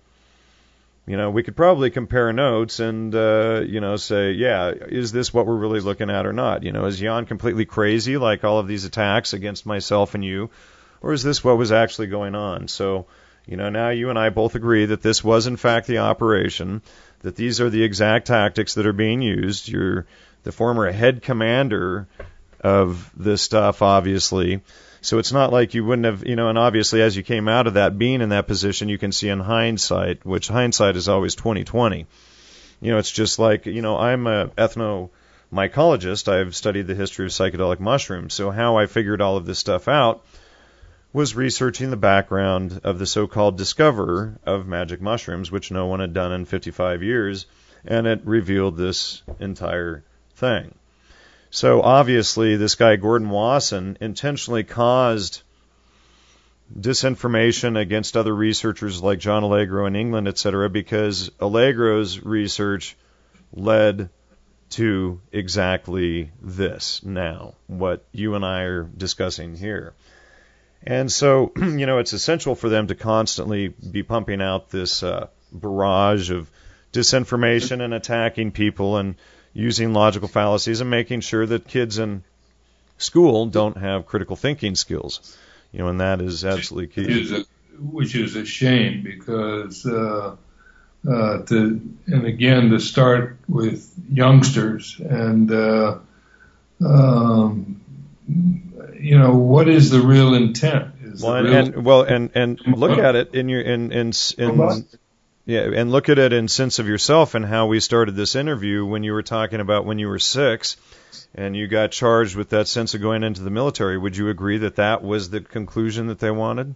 we could probably compare notes and, say, yeah, is this what we're really looking at or not? Is Jan completely crazy like all of these attacks against myself and you, or is this what was actually going on? So, now you and I both agree that this was in fact the operation, that these are the exact tactics that are being used. You're the former head commander of this stuff, obviously. So it's not like you wouldn't have, and obviously as you came out of that, being in that position, you can see in hindsight, which hindsight is always 20/20. It's just like, I'm a ethnomycologist. I've studied the history of psychedelic mushrooms. So how I figured all of this stuff out was researching the background of the so-called discoverer of magic mushrooms, which no one had done in 55 years, and it revealed this entire thing. So obviously this guy Gordon Wasson intentionally caused disinformation against other researchers like John Allegro in England, etc., because Allegro's research led to exactly this now, what you and I are discussing here. And so, it's essential for them to constantly be pumping out this barrage of disinformation and attacking people and using logical fallacies and making sure that kids in school don't have critical thinking skills. And that is absolutely key. Which is a shame because to start with youngsters and, what is the real intent? And look at it and look at it in sense of yourself and how we started this interview when you were talking about when you were 6 and you got charged with that sense of going into the military. Would you agree that that was the conclusion that they wanted?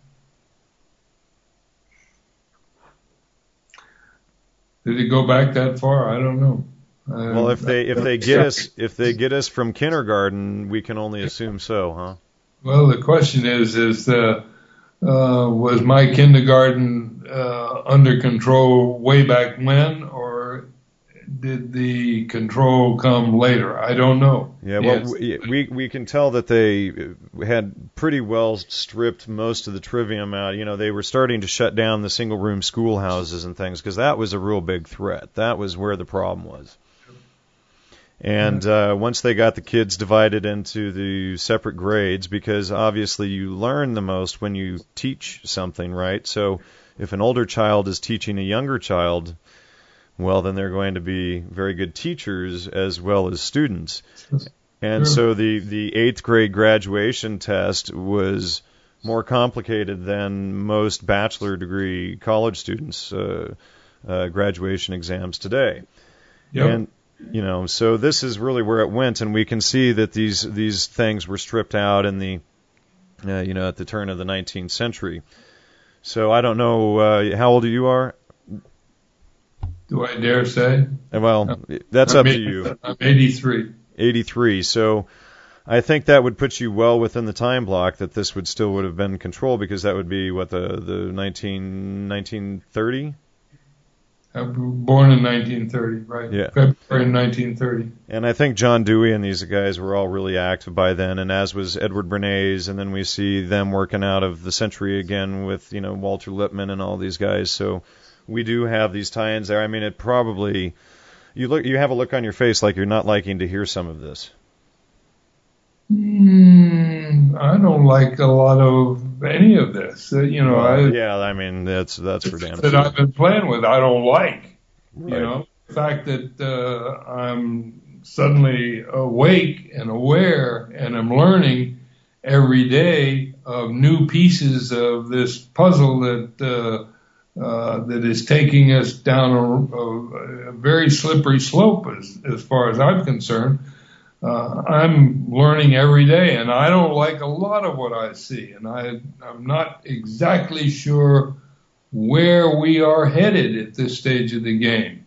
Did it go back that far? I don't know. Well, if they get us from kindergarten, we can only assume so, huh? Well, the question is was my kindergarten under control way back when, or did the control come later? I don't know. Yeah, well, we can tell that they had pretty well stripped most of the trivium out. They were starting to shut down the single-room schoolhouses and things because that was a real big threat. That was where the problem was. And once they got the kids divided into the separate grades, because obviously you learn the most when you teach something, right? So if an older child is teaching a younger child, well, then they're going to be very good teachers as well as students. And so the 8th grade graduation test was more complicated than most bachelor degree college students' graduation exams today. Yep. And so this is really where it went, and we can see that these things were stripped out in the, at the turn of the 19th century. So I don't know how old you are. Do I dare say? Well, that's up to you. I'm 83. 83. So I think that would put you well within the time block that this would have been controlled, because that would be what the 1930. Born in 1930, right? Yeah. February 1930. And I think John Dewey and these guys were all really active by then, and as was Edward Bernays, and then we see them working out of the century again with, Walter Lippmann and all these guys. So we do have these tie-ins there. I mean, it probably, you have a look on your face like you're not liking to hear some of this. I don't like a lot of any of this. I mean, that's for damn sure. That I've been playing with, I don't like. Right. The fact that I'm suddenly awake and aware, and I'm learning every day of new pieces of this puzzle that is taking us down a very slippery slope as far as I'm concerned. I'm learning every day, and I don't like a lot of what I see, and I'm not exactly sure where we are headed at this stage of the game.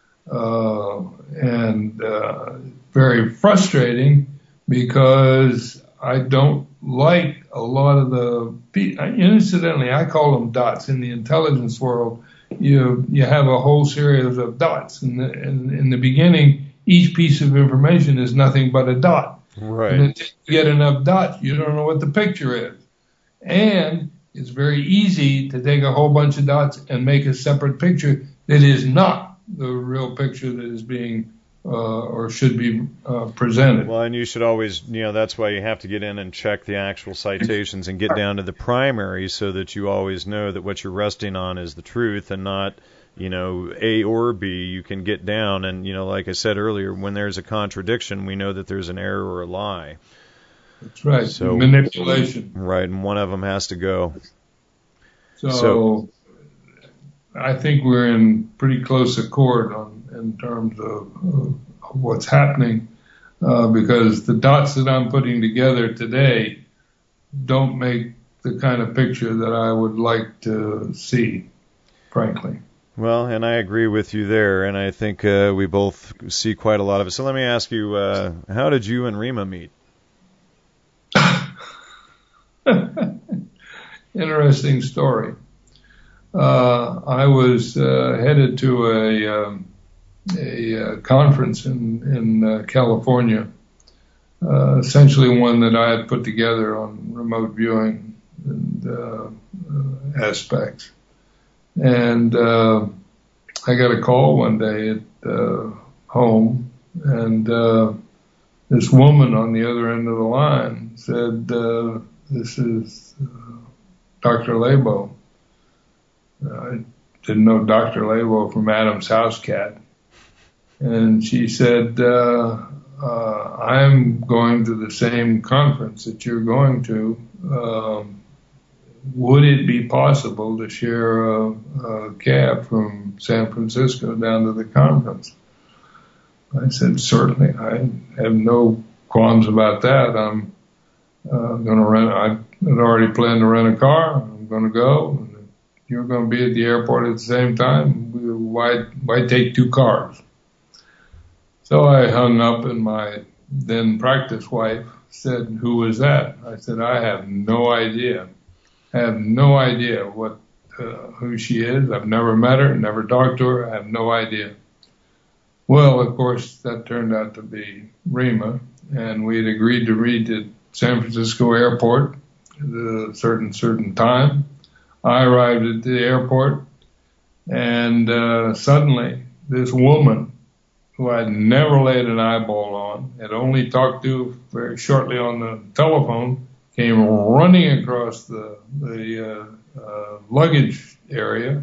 Very frustrating, because I don't like a lot of incidentally, I call them dots. In the intelligence world, you have a whole series of dots. In the beginning, each piece of information is nothing but a dot. Right. And until you get enough dots, you don't know what the picture is. And it's very easy to take a whole bunch of dots and make a separate picture that is not the real picture that is being or should be presented. Well, and you should always, that's why you have to get in and check the actual citations and get down to the primary, so that you always know that what you're resting on is the truth and not, A or B. You can get down and, like I said earlier, when there's a contradiction, we know that there's an error or a lie. That's right. So, manipulation. Right, and one of them has to go. So I think we're in pretty close accord in terms of what's happening, because the dots that I'm putting together today don't make the kind of picture that I would like to see, frankly. Well, and I agree with you there, and I think we both see quite a lot of it. So let me ask you, how did you and Rima meet? Interesting story. I was headed to a conference in California, essentially one that I had put together on remote viewing and aspects. And I got a call one day at home, and this woman on the other end of the line said, "This is Dr. Labo." I didn't know Dr. Labo from Adam's House Cat. And she said, I'm going to the same conference that you're going to. Would it be possible to share a cab from San Francisco down to the conference? I said, certainly. I have no qualms about that. I'm going to rent. I had already planned to rent a car. I'm going to go. And you're going to be at the airport at the same time. Why take two cars? So I hung up, and my then practice wife said, who was that? I said, I have no idea. I have no idea who she is. I've never met her, never talked to her. I have no idea. Well, of course, that turned out to be Rima, and we had agreed to meet at San Francisco airport at a certain time. I arrived at the airport, and suddenly this woman, who I'd never laid an eyeball on, had only talked to very shortly on the telephone, came running across the luggage area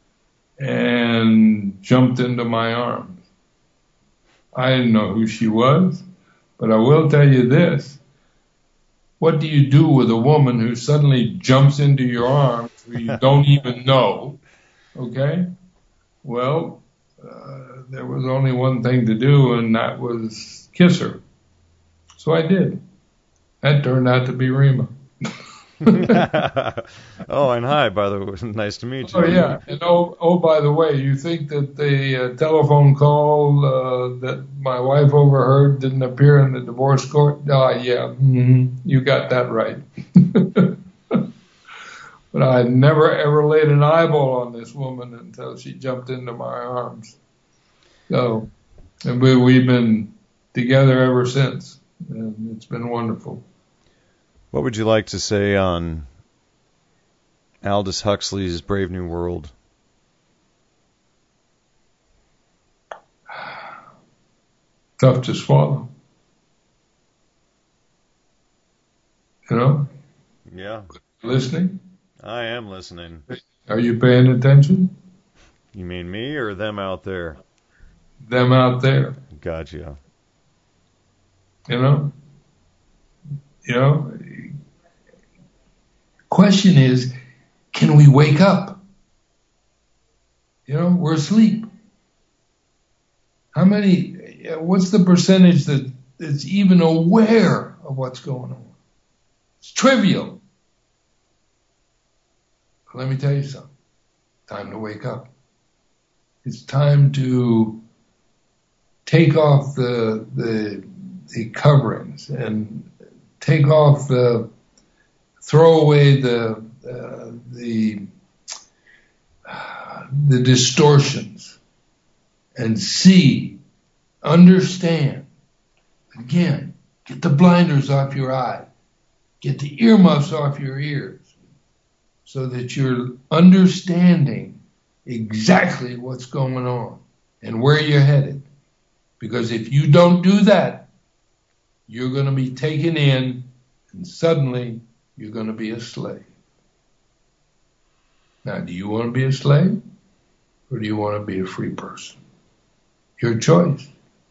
and jumped into my arms. I didn't know who she was, but I will tell you this. What do you do with a woman who suddenly jumps into your arms who you don't even know? Okay? Well, there was only one thing to do, and that was kiss her. So I did. That turned out to be Rima. Oh, and hi, by the way. Nice to meet you. Oh, yeah. And by the way, you think that the telephone call that my wife overheard didn't appear in the divorce court? Yeah. Mm-hmm. You got that right. But I never, ever laid an eyeball on this woman until she jumped into my arms. So, and we've been together ever since, and it's been wonderful. What would you like to say on Aldous Huxley's Brave New World? Tough to swallow. You know? Yeah. Listening? I am listening. Are you paying attention? You mean me or them out there? Them out there. Gotcha. You know? Question is, can we wake up? We're asleep. What's the percentage that's even aware of what's going on? It's trivial. But let me tell you something. Time to wake up. It's time to take off the coverings and throw away the distortions and see, understand. Again, get the blinders off your eye. Get the earmuffs off your ears so that you're understanding exactly what's going on and where you're headed. Because if you don't do that, you're going to be taken in, and suddenly you're going to be a slave. Now, do you want to be a slave, or do you want to be a free person? Your choice.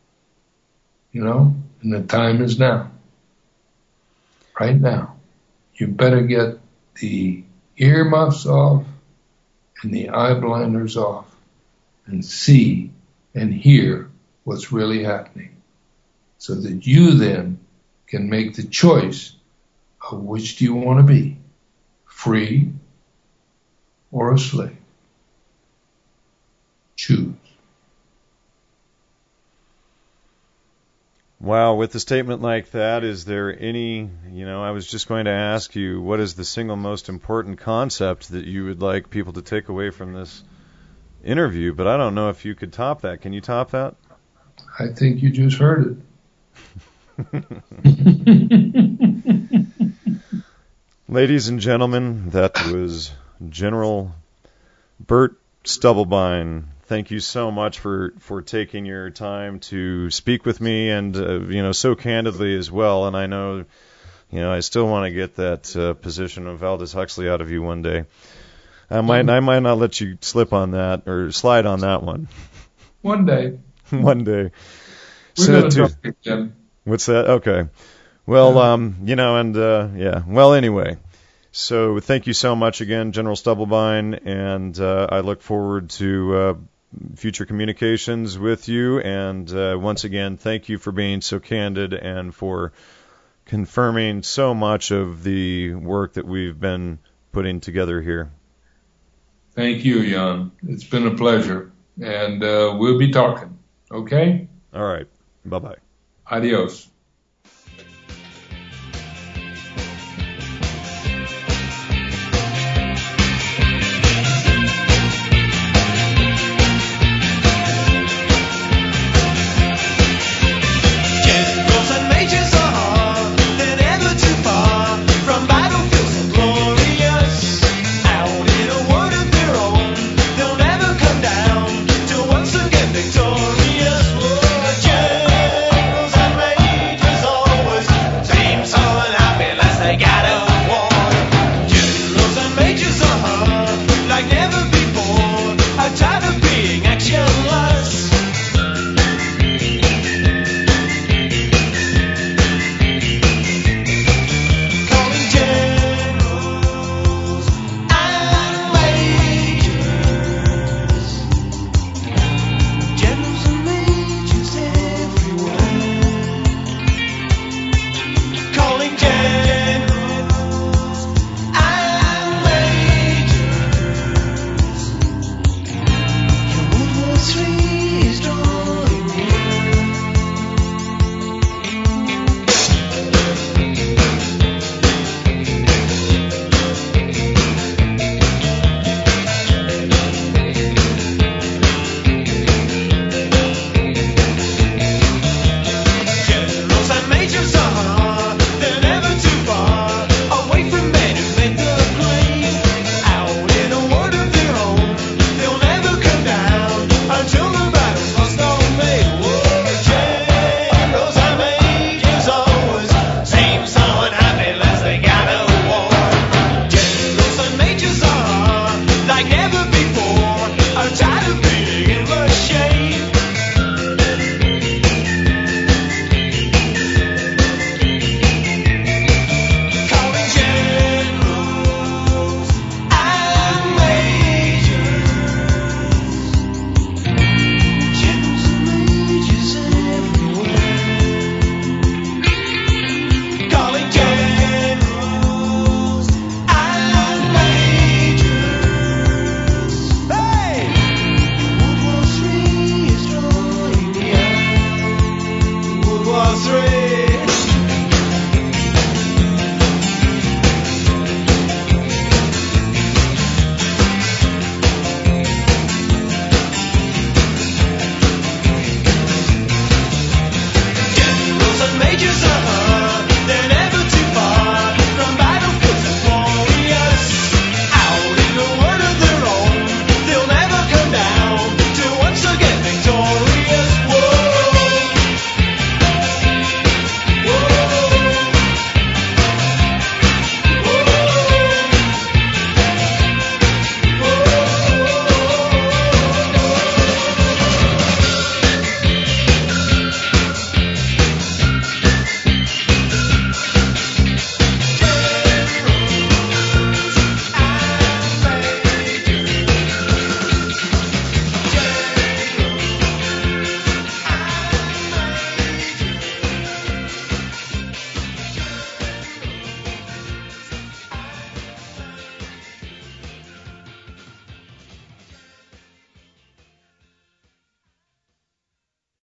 And the time is now. Right now. You better get the earmuffs off and the eye blinders off and see and hear what's really happening, so that you then can make the choice of which do you want to be, free or a slave. Choose. Wow, with a statement like that, is there any, I was just going to ask you, what is the single most important concept that you would like people to take away from this interview? But I don't know if you could top that. Can you top that? I think you just heard it. Ladies and gentlemen, that was General Burt Stubblebine. Thank you so much for taking your time to speak with me, and so candidly as well. And I know, I still want to get that position of Aldous Huxley out of you one day. I might not let you slip on that or slide on that one. One day. One day. We're going to talk again. What's that? Okay. Well, yeah. Well, anyway. So thank you so much again, General Stubblebine, and I look forward to future communications with you. And once again, thank you for being so candid and for confirming so much of the work that we've been putting together here. Thank you, Jan. It's been a pleasure. And we'll be talking. Okay? All right. Bye-bye. Adios.